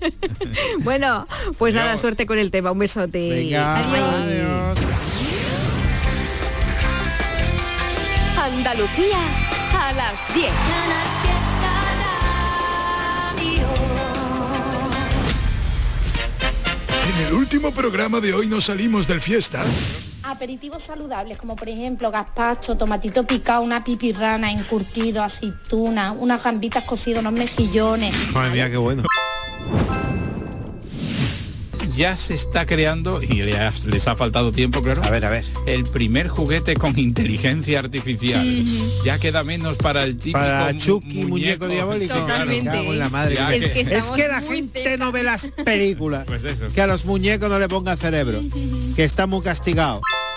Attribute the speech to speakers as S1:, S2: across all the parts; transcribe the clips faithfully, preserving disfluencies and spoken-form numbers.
S1: Bueno, pues
S2: Adiós.
S1: nada, suerte con el tema. Un besote.
S3: Venga,
S1: Adiós.
S3: adiós.
S4: Andalucía a las diez.
S2: En el último programa de hoy nos salimos del fiesta.
S5: Aperitivos saludables, como por ejemplo gazpacho, tomatito picado, una pipirrana, encurtido, aceituna, unas gambitas cocidas, unos mejillones.
S3: Madre mía, qué bueno.
S6: Ya se está creando, y ya les ha faltado tiempo, claro.
S3: A ver, a ver.
S6: El primer juguete con inteligencia artificial.
S1: Mm.
S6: Ya queda menos para el típico
S3: Para
S6: mu-
S3: Chucky, muñeco diabólico.
S1: Totalmente.
S3: Me cago en la madre.
S6: Ya
S1: Es
S6: que-
S1: que
S3: Es
S1: estamos
S3: que la
S1: muy
S3: gente
S1: cerca.
S3: no ve las películas.
S6: Pues eso.
S3: Que a los muñecos no le pongan cerebro. Que está muy castigado.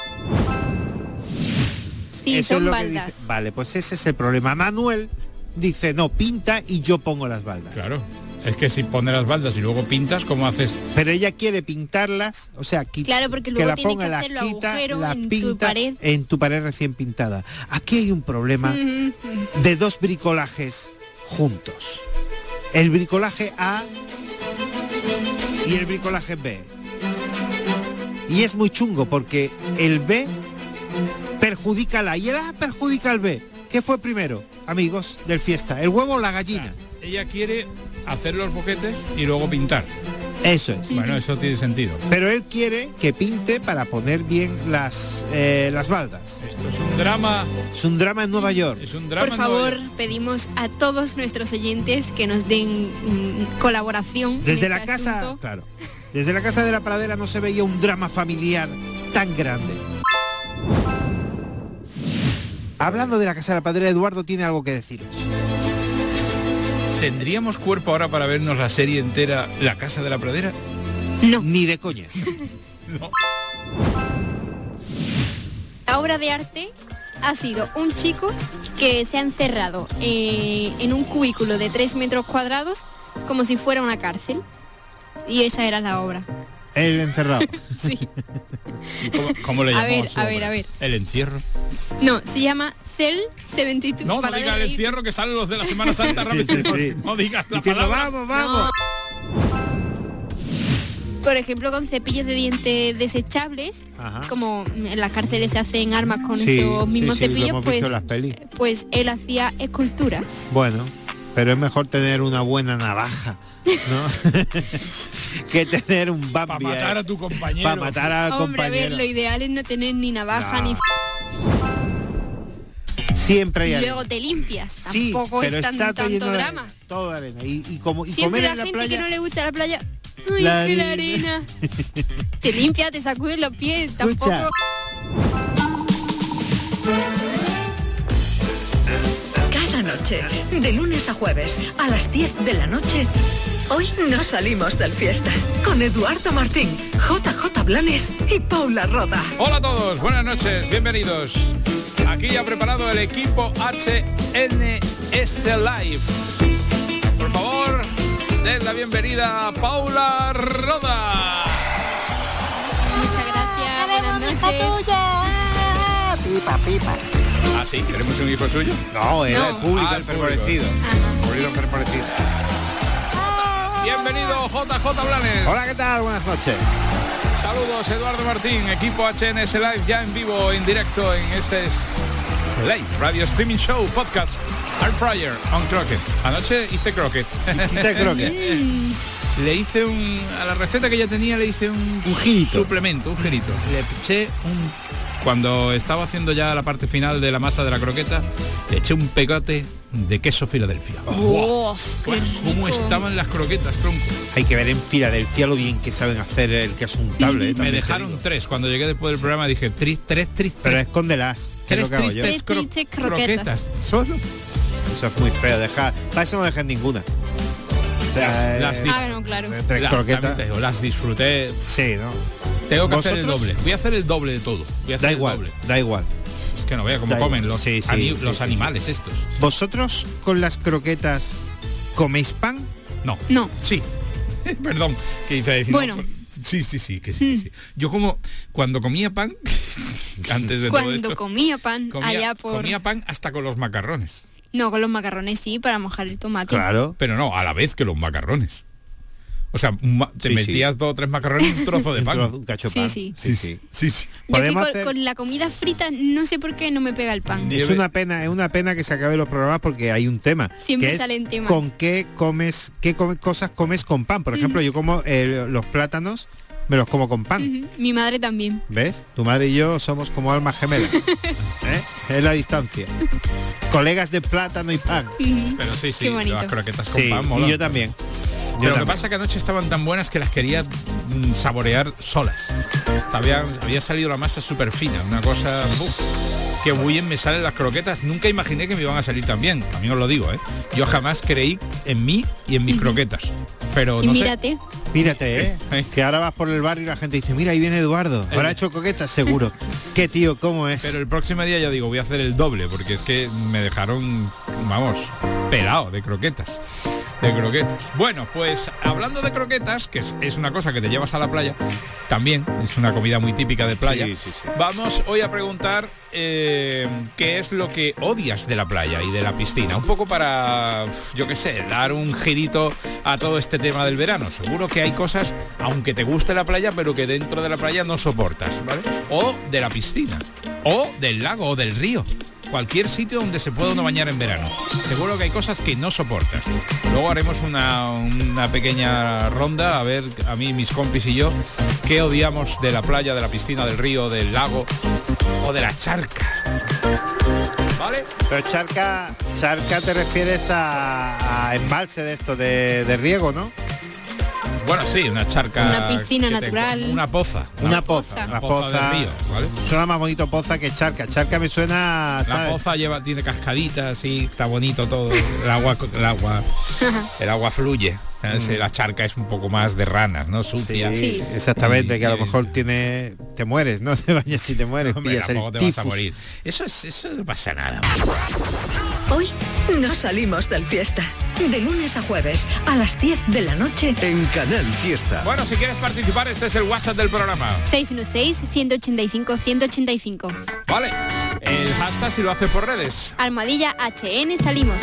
S1: Sí,
S3: Eso es
S1: son
S3: lo que
S1: baldas.
S3: dice. Vale, pues ese es el problema. Manuel dice, no, pinta y yo pongo las baldas.
S6: Claro. Es que si pones las baldas y luego pintas, ¿cómo haces?
S3: Pero ella quiere pintarlas, o sea, qui-
S1: Claro, porque
S3: que
S1: luego
S3: la
S1: tiene
S3: ponga,
S1: que
S3: la
S1: hacerlo
S3: quita,
S1: agujero
S3: la
S1: en tu
S3: pinta
S1: pared.
S3: en tu pared recién pintada. Aquí hay un problema de dos bricolajes juntos. El bricolaje A y el bricolaje B. Y es muy chungo porque el B perjudica al A y el A perjudica al B. ¿Qué fue primero, amigos del fiesta? ¿El huevo o la gallina?
S6: Ella quiere hacer los boquetes y luego pintar.
S3: Eso es.
S6: Bueno, eso tiene sentido.
S3: Pero él quiere que pinte para poner bien las eh, las baldas.
S6: Esto es un drama.
S3: Es un drama en Nueva York.
S6: Es un drama.
S1: Por
S6: en Nueva
S1: favor,
S6: York.
S1: pedimos a todos nuestros oyentes que nos den mm, colaboración.
S3: Desde
S1: en
S3: la
S1: este
S3: casa,
S1: asunto.
S3: claro. Desde la casa de la pradera no se veía un drama familiar tan grande. Hablando de la casa de la pradera, Eduardo tiene algo que deciros.
S6: ¿Tendríamos cuerpo ahora para vernos la serie entera, La Casa de la Pradera?
S1: No.
S3: Ni de coña.
S6: No.
S1: La obra de arte ha sido un chico que se ha encerrado eh, en un cubículo de tres metros cuadrados como si fuera una cárcel. Y esa era la obra.
S3: El encerrado.
S1: Sí.
S6: ¿Y cómo, cómo le
S1: A
S6: llamó
S1: ver,
S6: su
S1: a ver,
S6: obra?
S1: a ver.
S6: El encierro.
S1: No, se llama Cell setenta y dos.
S6: No, no
S1: para
S6: digas
S1: de
S6: el
S1: reír.
S6: encierro que salen los de la Semana Santa
S3: Sí,
S6: rápido.
S3: sí, sí.
S6: No digas la
S3: Diciendo,
S6: palabra.
S3: vamos, vamos.
S1: Por ejemplo, con cepillos de dientes desechables,
S3: Ajá.
S1: como en las cárceles se hacen armas con
S3: Sí,
S1: esos mismos
S3: sí, sí, lo
S1: cepillos,
S3: hemos
S1: pues,
S3: visto en las pelis.
S1: pues él hacía esculturas.
S3: Bueno, pero es mejor tener una buena navaja, ¿no? que tener un
S6: Para
S3: Bambi.
S6: matar
S3: eh,
S6: a tu compañero.
S3: Para matar al
S1: Hombre, a ver,
S3: compañero.
S1: lo ideal es no tener ni navaja
S3: No.
S1: ni...
S3: Siempre hay
S1: Y
S3: arena.
S1: luego te limpias.
S3: Sí,
S1: Tampoco
S3: pero
S1: es tan,
S3: está todo
S1: tanto
S3: lleno de
S1: drama.
S3: arena, todo de arena. Y, y como y
S1: Siempre
S3: comer
S1: la
S3: en la
S1: gente
S3: playa.
S1: que no le gusta la playa... Ay,
S3: La
S1: es que la
S3: arena.
S1: arena. Te limpia, te sacudes los pies, tampoco...
S3: Escucha.
S7: Cada noche, de lunes a jueves, a las diez de la noche, hoy nos salimos del fiesta. Con Eduardo Martín, J J Blanes y Paula Roda.
S6: Hola a todos, buenas noches, bienvenidos. Aquí ya preparado el equipo H N S Live. Por favor, den la bienvenida a Paula Roda.
S1: Muchas gracias, buenas noches.
S3: Pipa, pipa.
S6: Ah, sí, ¿queremos un hijo suyo?
S3: No, era
S1: No.
S3: el público
S6: Ah, el
S3: enfervorecido.
S1: Ajá.
S3: Público enfervorecido.
S6: Bienvenido J J Blanes.
S3: Hola, ¿qué tal? Buenas noches.
S6: Saludos Eduardo Martín, equipo H N S Live ya en vivo, en directo en este es Live Radio Streaming Show Podcast Air Fryer on Croquet. Anoche hice croquet.
S3: Hiciste croquet.
S6: Le hice un a la receta que ya tenía le hice un,
S3: Un girito.
S6: suplemento, un girito. Le eché un cuando estaba haciendo ya la parte final de la masa de la croqueta, le eché un pegote de queso Filadelfia.
S1: Oh, qué
S6: Buah, ¿Cómo
S1: rico.
S6: estaban las croquetas, tronco?
S3: Hay que ver en Filadelfia lo bien que saben hacer el queso untable. ¿eh?
S6: Me
S3: También te
S6: dejaron
S3: digo.
S6: tres. Cuando llegué después del programa dije, tres, tres, tres,
S3: Pero
S6: tres.
S3: escóndelas. Que es
S6: Tres
S3: lo que hago yo.
S6: tristes
S1: Tres
S6: cro-
S1: tristes croquetas.
S6: croquetas. Solo.
S3: Eso es muy feo. Deja, para eso no dejen ninguna. O sea,
S6: Las- las
S3: eh,
S1: Ah, no, claro.
S3: tres
S6: La-
S3: croquetas.
S6: también te digo, las disfruté.
S3: Sí, ¿no?
S6: Tengo que hacer el
S3: ¿Vosotros?
S6: doble. Voy a hacer el doble de todo. Voy a hacer
S3: Da
S6: el
S3: igual,
S6: doble.
S3: da igual.
S6: Es que no vea cómo
S3: Da
S6: comen
S3: igual.
S6: los,
S3: Sí, sí,
S6: ani-
S3: sí,
S6: los
S3: sí,
S6: animales estos.
S3: ¿Vosotros con las croquetas coméis pan?
S6: No.
S1: No.
S6: Sí. Perdón. Que hice decir,
S1: Bueno.
S6: no, sí, sí, sí, que sí, que sí. Yo como cuando comía pan, antes de todo
S1: Cuando
S6: esto,
S1: comía pan
S6: comía,
S1: allá por...
S6: comía pan hasta con los macarrones.
S1: No, con los macarrones sí, para mojar el tomate.
S3: Claro.
S6: Pero no, a la vez que los macarrones. O sea, ma- te
S3: Sí,
S6: metías
S3: sí.
S6: dos o tres macarrones y un trozo de
S3: Un
S6: pan.
S3: trozo- un cacho de
S1: Sí,
S3: pan.
S1: sí.
S3: sí, sí.
S6: Sí, sí.
S1: Yo aquí
S3: Podemos
S1: con,
S3: hacer-
S1: con la comida frita no sé por qué no me pega el pan.
S6: Ni-
S3: Es una pena, es una pena que se acaben los programas porque hay un tema.
S1: Siempre
S3: que es
S1: salen temas.
S3: ¿Con qué comes, qué come- cosas comes con pan? Por ejemplo, yo como eh, los plátanos, me los como con pan.
S1: Ujú, mi madre también.
S3: ¿Ves? Tu madre y yo somos como almas gemelas. ¿Eh? Es la distancia. Colegas de plátano y pan.
S1: Ujú.
S6: Pero sí, sí,
S1: Qué bonito.
S6: las croquetas con
S3: Sí,
S6: pan
S3: y
S6: molan.
S3: yo también. Yo
S6: Pero lo que
S3: también.
S6: pasa es que anoche estaban tan buenas que las quería mm, saborear solas. Había, había salido la masa súper fina, una cosa... uf, qué bien me salen las croquetas. Nunca imaginé que me iban a salir tan bien. También os lo digo, ¿eh? Yo jamás creí en mí y en mis croquetas. Pero
S1: Y
S6: no sé...
S1: mírate.
S3: Mírate, ¿eh?
S6: Eh.
S3: Que ahora vas por el barrio y la gente dice, mira, ahí viene Eduardo. Ahora ha hecho coquetas, seguro. Qué tío, ¿cómo es?
S6: Pero el próximo día ya digo, voy a hacer el doble, porque es que me dejaron, vamos, pelado de croquetas. De croquetas. Bueno, pues hablando de croquetas, que es, es una cosa que te llevas a la playa, también es una comida muy típica de playa.
S3: Sí, sí, sí.
S6: Vamos hoy a preguntar eh, qué es lo que odias de la playa y de la piscina. Un poco para, yo qué sé, dar un girito a todo este tema del verano. Seguro que hay cosas, aunque te guste la playa, pero que dentro de la playa no soportas, ¿vale? O de la piscina, o del lago, o del río. Cualquier sitio donde se pueda uno bañar en verano. Seguro que hay cosas que no soportas. Luego haremos una, una pequeña ronda, a ver, a mí, mis compis y yo, qué odiamos de la playa, de la piscina, del río, del lago o de la charca. ¿Vale?
S3: Pero charca, charca te refieres a, a embalse de esto, de, de riego, ¿no?
S6: Bueno, sí, una charca.
S1: Una piscina
S6: que te-
S1: natural.
S6: una poza.
S3: Una poza.
S6: Una
S3: La
S6: poza
S3: poza,
S6: del río, ¿vale?
S3: suena más bonito poza que charca. Charca me suena,
S6: La
S3: ¿sabes?
S6: poza lleva, tiene cascaditas, sí, está bonito todo. El agua, el agua, el agua fluye. ¿Sabes? La charca es un poco más de ranas, ¿no?
S3: Sí,
S6: Sucia.
S1: Sí.
S3: exactamente,
S6: Y-
S3: que a lo
S6: y-
S3: mejor tiene, te mueres, ¿no? Te bañas si te mueres,
S6: Hombre,
S3: pillas el
S6: tampoco te vas a
S3: tifus.
S6: morir. Eso es, eso no pasa nada.
S7: Hoy no salimos del fiesta. De lunes a jueves a las diez de la noche.
S8: En Canal Fiesta.
S6: Bueno, si quieres participar, este es el WhatsApp del programa.
S1: seis uno seis, uno ocho cinco, uno ocho cinco.
S6: Vale. El hashtag si lo hace por redes.
S1: Almohadilla H N salimos.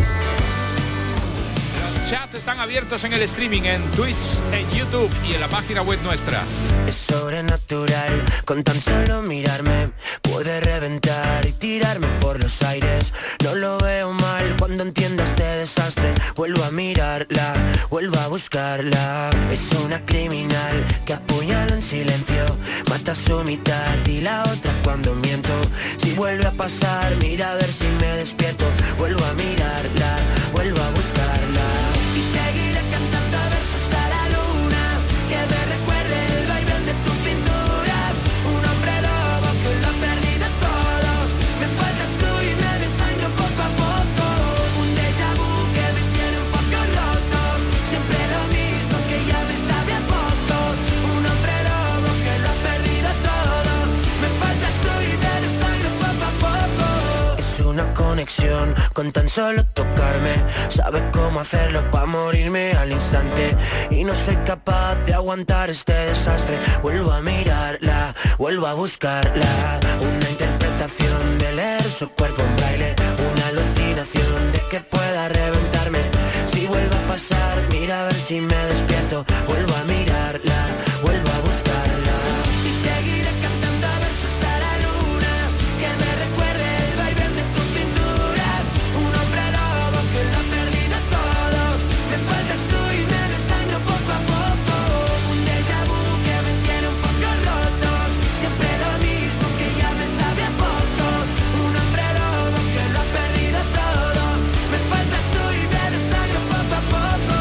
S6: Los chats están abiertos en el streaming, en Twitch, en YouTube y en la página web nuestra.
S9: Es sobrenatural, con tan solo mirarme puede reventar y tirarme por los aires. No lo veo mal cuando entiendo este desastre. Vuelvo a mirarla, vuelvo a buscarla. Es una criminal que apuñala en silencio, mata a su mitad y la otra cuando miento. Si vuelve a pasar, mira a ver si me despierto. Vuelvo a mirarla, vuelvo a buscarla. Y seguiré cantando versos a la luna, que me recuerde el vaivén de tu cintura. Un hombre lobo que lo ha perdido todo. Me faltas tú y me desangro poco a poco. Un déjà vu que me tiene un poco roto. Siempre lo mismo que ya me sabe a poco. Un hombre lobo que lo ha perdido todo. Me faltas tú y me desangro poco a poco. Es una conexión con tan solo tocarme. Sabe cómo hacerlo para morirme al instante. Y no soy capaz de aguantar este desastre. Vuelvo a mirarla, vuelvo a buscarla. Una interpretación de leer su cuerpo en braille. Una alucinación de que pueda reventarme. Si vuelve a pasar, mira a ver si me despierto. Vuelvo a mirarla, vuelvo a buscarla. Y seguiré cantando versos a la luna, que me recuerde el vaivén de tu cintura. Un hombre lobo que lo ha perdido todo. Me faltas tú y me desangro poco a poco. Un déjà vu que me tiene un poco roto. Siempre lo mismo que ya me sabe a poco. Un hombre lobo que lo ha perdido todo. Me faltas tú y me desangro poco a poco.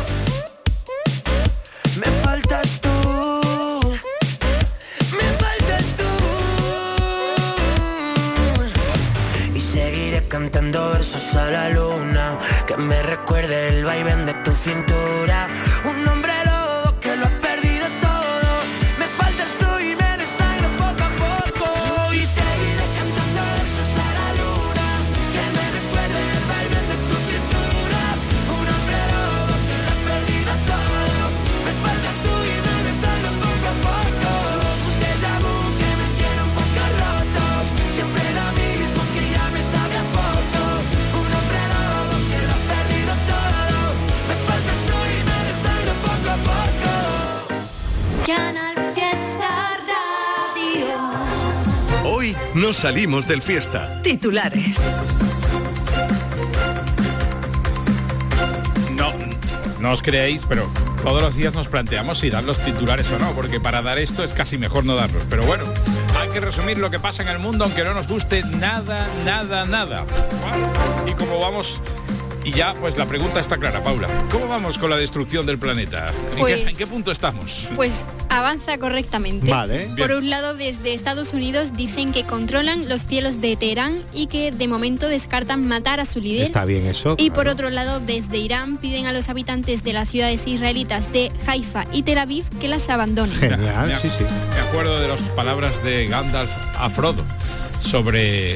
S9: Me faltas tú. Me faltas tú. Y seguiré cantando versos a la luna, que me recuerde el vaivén de tu cintura. Un hombre lobo que lo ha perdido todo. Me faltas tú y me desangro poco a poco. Y seguiré cantando versos a la luna, que me recuerde el vaivén de tu cintura. Un hombre lobo que lo ha perdido todo. Me faltas tú y me desangro poco a poco. Un déjà vu que me tiene un poco roto. Siempre lo mismo que ya me sabe a poco. Un hombre lobo que lo ha perdido todo. Me faltas tú y me desangro
S8: no salimos del Fiesta.
S7: Titulares.
S6: No, no os creéis, pero todos los días nos planteamos si dar los titulares o no, porque para dar esto es casi mejor no darlos. Pero bueno, hay que resumir lo que pasa en el mundo, aunque no nos guste nada, nada, nada. Y como vamos... Y ya, pues la pregunta está clara, Paula. ¿Cómo vamos con la destrucción del planeta? ¿En,
S1: Pues,
S6: qué, ¿En qué punto estamos?
S1: Pues avanza correctamente.
S3: Vale.
S1: Por
S6: Bien.
S1: un lado, desde Estados Unidos dicen que controlan los cielos de Teherán y que de momento descartan matar a su líder.
S3: Está bien eso.
S1: Y por
S3: claro.
S1: otro lado, desde Irán piden a los habitantes de las ciudades israelitas de Haifa y Tel Aviv que las abandonen.
S3: Genial,
S6: Me-
S3: sí, sí.
S6: Me acuerdo de las palabras de Gandalf a Frodo sobre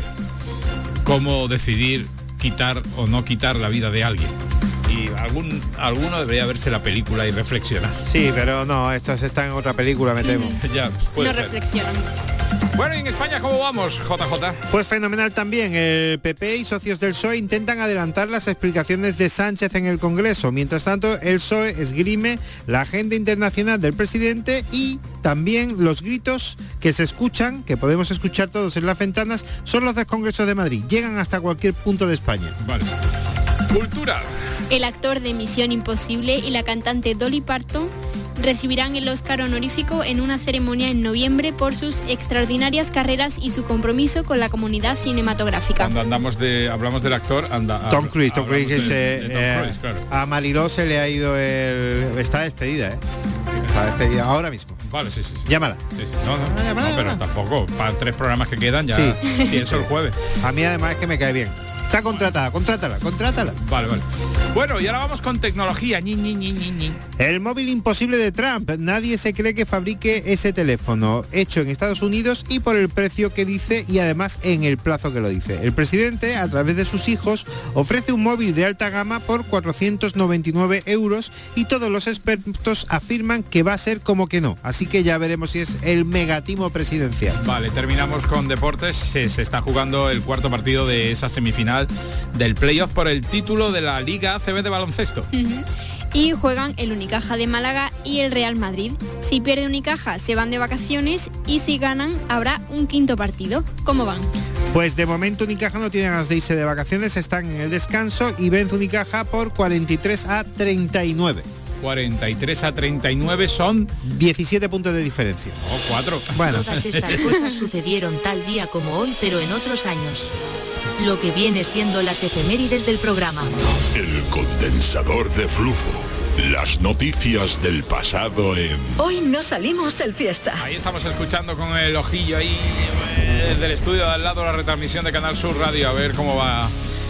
S6: cómo decidir quitar o no quitar la vida de alguien. Y algún alguno debería verse la película y reflexionar.
S3: Sí, pero no, esto está en otra película, me temo.
S6: Ya, puede
S1: No
S6: ser.
S1: reflexionan.
S6: Bueno, ¿y en España cómo vamos, J J?
S3: Pues fenomenal también. El P P y socios del P S O E intentan adelantar las explicaciones de Sánchez en el Congreso. Mientras tanto, el P S O E esgrime la agenda internacional del presidente y también los gritos que se escuchan, que podemos escuchar todos en las ventanas, son los del Congreso de Madrid. Llegan hasta cualquier punto de España.
S6: Vale. Cultura.
S1: El actor de Misión Imposible y la cantante Dolly Parton recibirán el Oscar honorífico en una ceremonia en noviembre por sus extraordinarias carreras y su compromiso con la comunidad cinematográfica.
S6: Cuando andamos de, hablamos del actor, anda.
S3: Tom
S6: habl-
S3: Cruise, Tom Cruise,
S6: hablamos
S3: que
S6: de-
S3: se,
S6: de Tom
S3: eh,
S6: Cruise, claro.
S3: a Mariló se le ha ido el... Está despedida, ¿eh? Está despedida ahora mismo.
S6: Vale, sí, sí. sí.
S3: Llámala.
S6: Sí, sí. No, no,
S3: Ah,
S6: no,
S3: llámala,
S6: pero
S3: llámala.
S6: tampoco. Para tres programas que quedan ya
S3: Sí.
S6: pienso el jueves.
S3: A mí además es que me cae bien. Está contratada, contrátala, contrátala.
S6: Vale, vale. Bueno, y ahora vamos con tecnología. Ñi, Ñi, Ñi, Ñi, Ñi.
S3: El móvil imposible de Trump. Nadie se cree que fabrique ese teléfono. Hecho en Estados Unidos y por el precio que dice y además en el plazo que lo dice. El presidente, a través de sus hijos, ofrece un móvil de alta gama por cuatrocientos noventa y nueve euros y todos los expertos afirman que va a ser como que no. Así que ya veremos si es el megatimo presidencial.
S6: Vale, terminamos con deportes. Se, se está jugando el cuarto partido de esa semifinal del playoff por el título de la Liga A C B de baloncesto.
S1: Ujú. Y juegan el Unicaja de Málaga y el Real Madrid. Si pierde Unicaja se van de vacaciones y si ganan habrá un quinto partido. ¿Cómo van?
S3: Pues de momento Unicaja no tiene ganas de irse de vacaciones, están en el descanso y vence Unicaja por cuarenta y tres a treinta y nueve.
S6: cuarenta y tres a treinta y nueve son
S3: diecisiete puntos de diferencia.
S6: oh, cuatro.
S3: Bueno,
S10: Todas estas cosas sucedieron tal día como hoy, pero en otros años. Lo que viene siendo las efemérides del programa.
S2: El condensador de flujo. Las noticias del pasado en...
S7: Hoy no salimos del Fiesta.
S6: Ahí estamos escuchando con el ojillo ahí eh, del estudio de al lado la retransmisión de Canal Sur Radio, a ver cómo va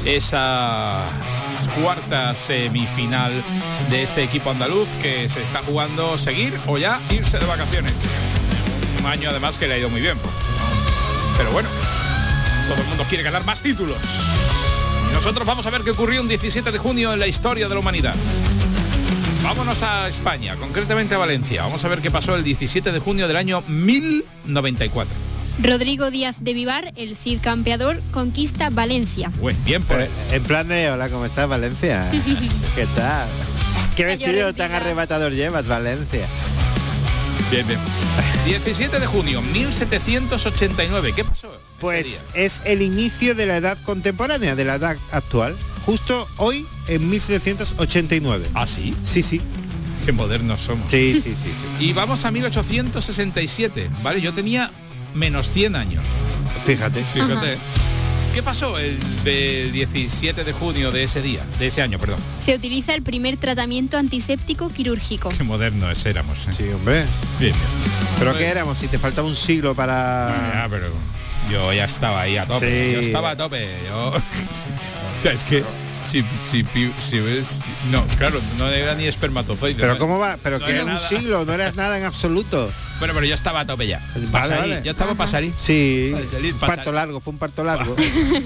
S6: esa cuarta semifinal de este equipo andaluz que se está jugando seguir o ya irse de vacaciones. Un año además que le ha ido muy bien. Pero bueno, todo el mundo quiere ganar más títulos. Y nosotros vamos a ver qué ocurrió un diecisiete de junio en la historia de la humanidad. Vámonos a España, concretamente a Valencia. Vamos a ver qué pasó el diecisiete de junio del año mil noventa y cuatro.
S1: Rodrigo Díaz de Vivar, el Cid campeador, conquista Valencia.
S6: Buen bien por él.
S3: en plan de hola, ¿cómo estás, Valencia? ¿Qué tal? ¿Qué vestido
S1: Llorentita.
S3: tan arrebatador llevas, Valencia?
S6: Bien, bien. diecisiete de junio, mil setecientos ochenta y nueve. ¿Qué pasó? ese
S3: Pues
S6: día?
S3: es el inicio de la edad contemporánea, de la edad actual. Justo hoy, en mil setecientos ochenta y nueve.
S6: ¿Ah, sí?
S3: Sí, sí.
S6: Qué modernos somos.
S3: Sí, sí, sí, sí.
S6: Y vamos a mil ochocientos sesenta y siete, ¿vale? Yo tenía menos cien años.
S3: Fíjate.
S6: Fíjate. ¿Qué pasó el de diecisiete de junio de ese día? De ese año, perdón.
S1: Se utiliza el primer tratamiento antiséptico quirúrgico.
S6: Qué modernos éramos. ¿eh?
S3: Sí, hombre.
S6: Bien, bien.
S3: ¿Pero qué éramos? Si te faltaba un siglo para...
S6: Ya, pero yo ya estaba ahí a tope.
S3: Sí.
S6: Yo estaba a tope. Yo... o sea, es que si, si, si ves... No, claro, no era ni espermatozoide.
S3: ¿Pero
S6: ¿no?
S3: cómo va? ¿Pero
S6: No
S3: qué
S6: era
S3: era un
S6: nada.
S3: siglo? No eras nada en absoluto.
S6: Bueno, pero yo estaba a tope ya.
S3: Vale,
S6: Pa' salir,
S3: vale.
S6: Ya estaba para salir.
S3: Sí,
S6: Para salir,
S3: un
S6: para
S3: parto
S6: salir.
S3: largo, fue un parto largo.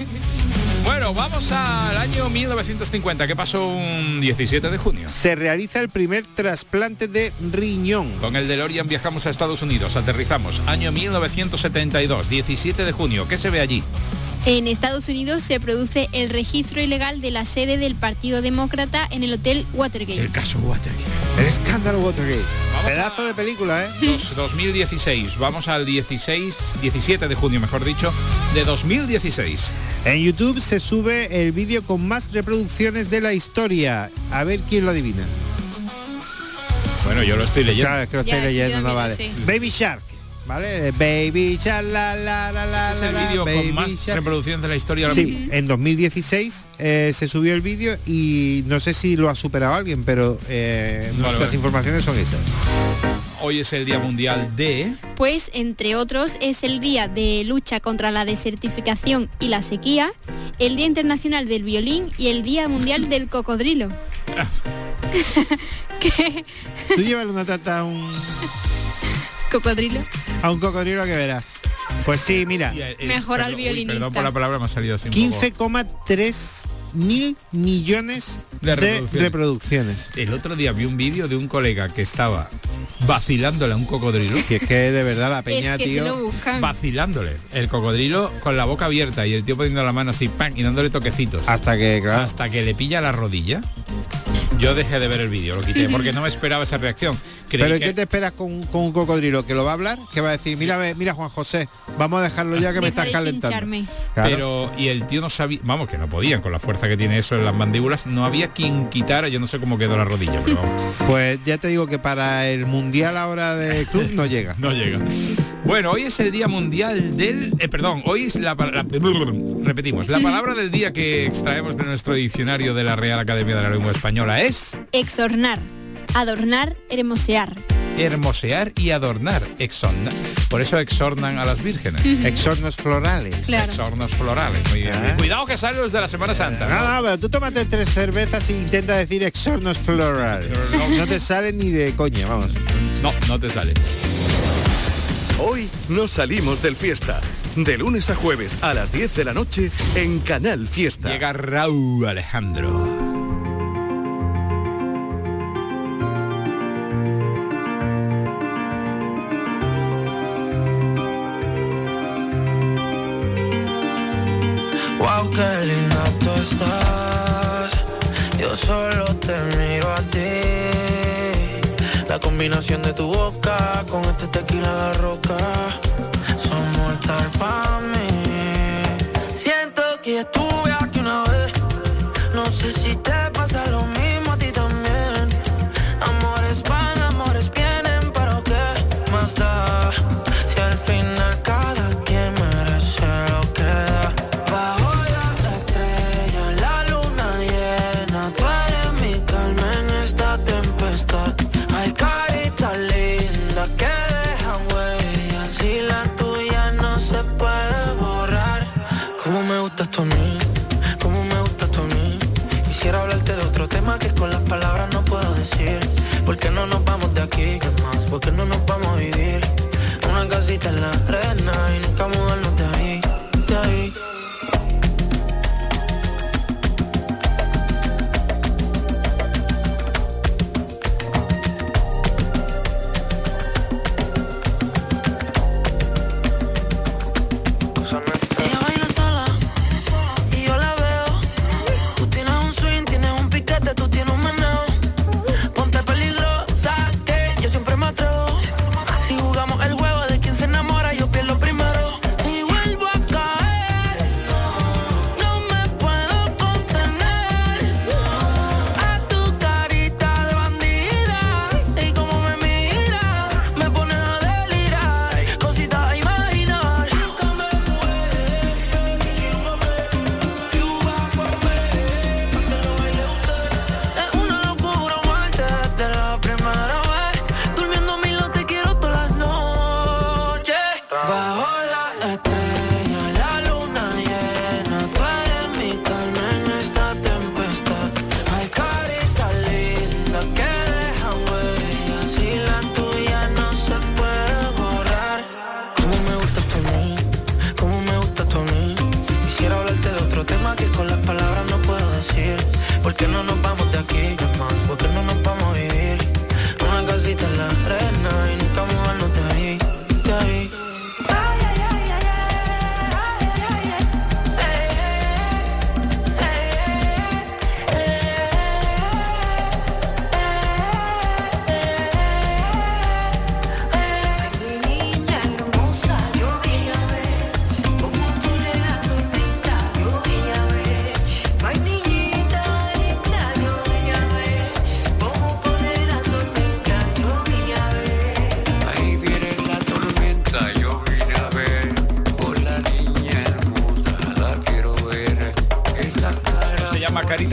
S6: Bueno, vamos al año mil novecientos cincuenta. ¿Qué pasó un diecisiete de junio?
S3: Se realiza el primer trasplante de riñón.
S6: Con el DeLorean viajamos a Estados Unidos, aterrizamos. Año mil novecientos setenta y dos, diecisiete de junio. ¿Qué se ve allí?
S1: En Estados Unidos se produce el registro ilegal de la sede del Partido Demócrata en el Hotel Watergate.
S6: El caso Watergate.
S3: El escándalo Watergate. Pedazo de película, ¿eh?
S6: Dos, dos mil dieciséis. Vamos al dieciséis, diecisiete de junio, mejor dicho, de dos mil dieciséis.
S3: En YouTube se sube el vídeo con más reproducciones de la historia. A ver quién lo adivina.
S6: Bueno, yo lo estoy leyendo.
S3: Claro, es que lo estoy
S1: Ya,
S3: leyendo,
S1: yo
S3: no vale.
S1: sí.
S3: Baby Shark, ¿vale? Baby Shark, la la la la.
S6: Ese es el
S3: la,
S6: vídeo
S3: Baby
S6: con más
S3: Shark.
S6: reproducciones de la historia ahora
S3: Sí,
S6: mismo.
S3: en dos mil dieciséis eh, se subió el vídeo y no sé si lo ha superado alguien, pero eh,
S6: Vale,
S3: nuestras
S6: vale.
S3: informaciones son esas.
S6: Hoy es el Día Mundial de...
S1: Pues, entre otros, es el Día de Lucha contra la Desertificación y la Sequía, el Día Internacional del Violín y el Día Mundial del Cocodrilo. ¿Qué?
S3: Tú llevas una tarta a un,
S1: ¿Cocodrilo?
S3: a un cocodrilo que verás. Pues sí, mira,
S6: y el- el-
S1: Mejor al
S6: perdón, uy,
S1: violinista.
S6: Perdón por la palabra, me ha salido así un
S3: quince
S6: poco.
S3: coma tres mil millones
S6: De
S3: de
S6: reproducciones.
S3: reproducciones.
S6: El otro día vi un vídeo de un colega que estaba vacilándole a un cocodrilo.
S3: Si es que de verdad la peña,
S1: Es que
S3: tío.
S1: se lo buscan.
S6: Vacilándole. El cocodrilo con la boca abierta y el tío poniendo la mano así, ¡pam! Y dándole toquecitos.
S3: Hasta que, claro.
S6: Hasta que le pilla la rodilla. Yo dejé de ver el vídeo, lo quité, porque no me esperaba esa reacción. Creí
S3: Pero ¿y
S6: que-
S3: qué te esperas con, con un cocodrilo? ¿Que lo va a hablar? ¿Que va a decir, mira, ve- mira Juan José, vamos a dejarlo ya que me
S1: Deja
S3: estás
S1: de
S3: calentando?
S1: chincharme.
S3: Claro.
S6: Pero, y el tío no sabía, vamos, que no podían, con la fuerza que tiene eso en las mandíbulas, no había quien quitara, yo no sé cómo quedó la rodilla, pero vamos,
S3: Pues ya te digo que para el mundial ahora de club no llega.
S6: no llega. Bueno, hoy es el Día Mundial del... eh, perdón, hoy es la, la- repetimos, la palabra del día que extraemos de nuestro diccionario de la Real Academia de la Lengua Española es
S1: Exornar, adornar, hermosear.
S6: hermosear y adornar, exornar. Por eso exornan a las vírgenes.
S3: Exornos florales.
S1: Claro.
S6: Exornos florales, muy bien.
S3: Ah.
S6: Cuidado que salen los de la Semana Santa.
S3: No,
S6: ¿no?
S3: no, pero tú tómate tres cervezas e intenta decir exornos florales.
S6: No.
S3: No te sale ni de coña, vamos.
S6: No, no te sale.
S8: Hoy nos salimos del fiesta. De lunes a jueves a las diez de la noche en Canal Fiesta.
S6: Llega Raúl Alejandro.
S9: Wow, qué linda tú estás. Yo solo te miro a ti. La combinación de tu boca con este tequila La Roca son mortal para mí. Siento que estuve aquí una vez. No sé si te pasa lo mismo a ti también. Amores van, amores vienen, pero ¿qué más da? Si al final cada quien merece lo que da. Bajo la estrella, la luna llena, tú eres mi calma en esta tempestad. Ay, carita linda que dejan huellas y la tuya no se puede borrar. Cómo me gustas tú a mí, cómo me gustas tú a mí. Quisiera hablarte de otro tema que con las palabras no puedo decir. ¿Por qué no nos vamos de aquí? ¿Qué más? ¿Por qué no nos vamos a vivir? Una casita en la arena y nunca mudarnos de ahí, de ahí. Ella baila sola y yo la veo. Tú tienes un swing, tienes un piquete, tú tienes un meneo. Ponte peligrosa que yo siempre me atrevo. Si jugamos el juego de quien se enamora, yo pierdo primero.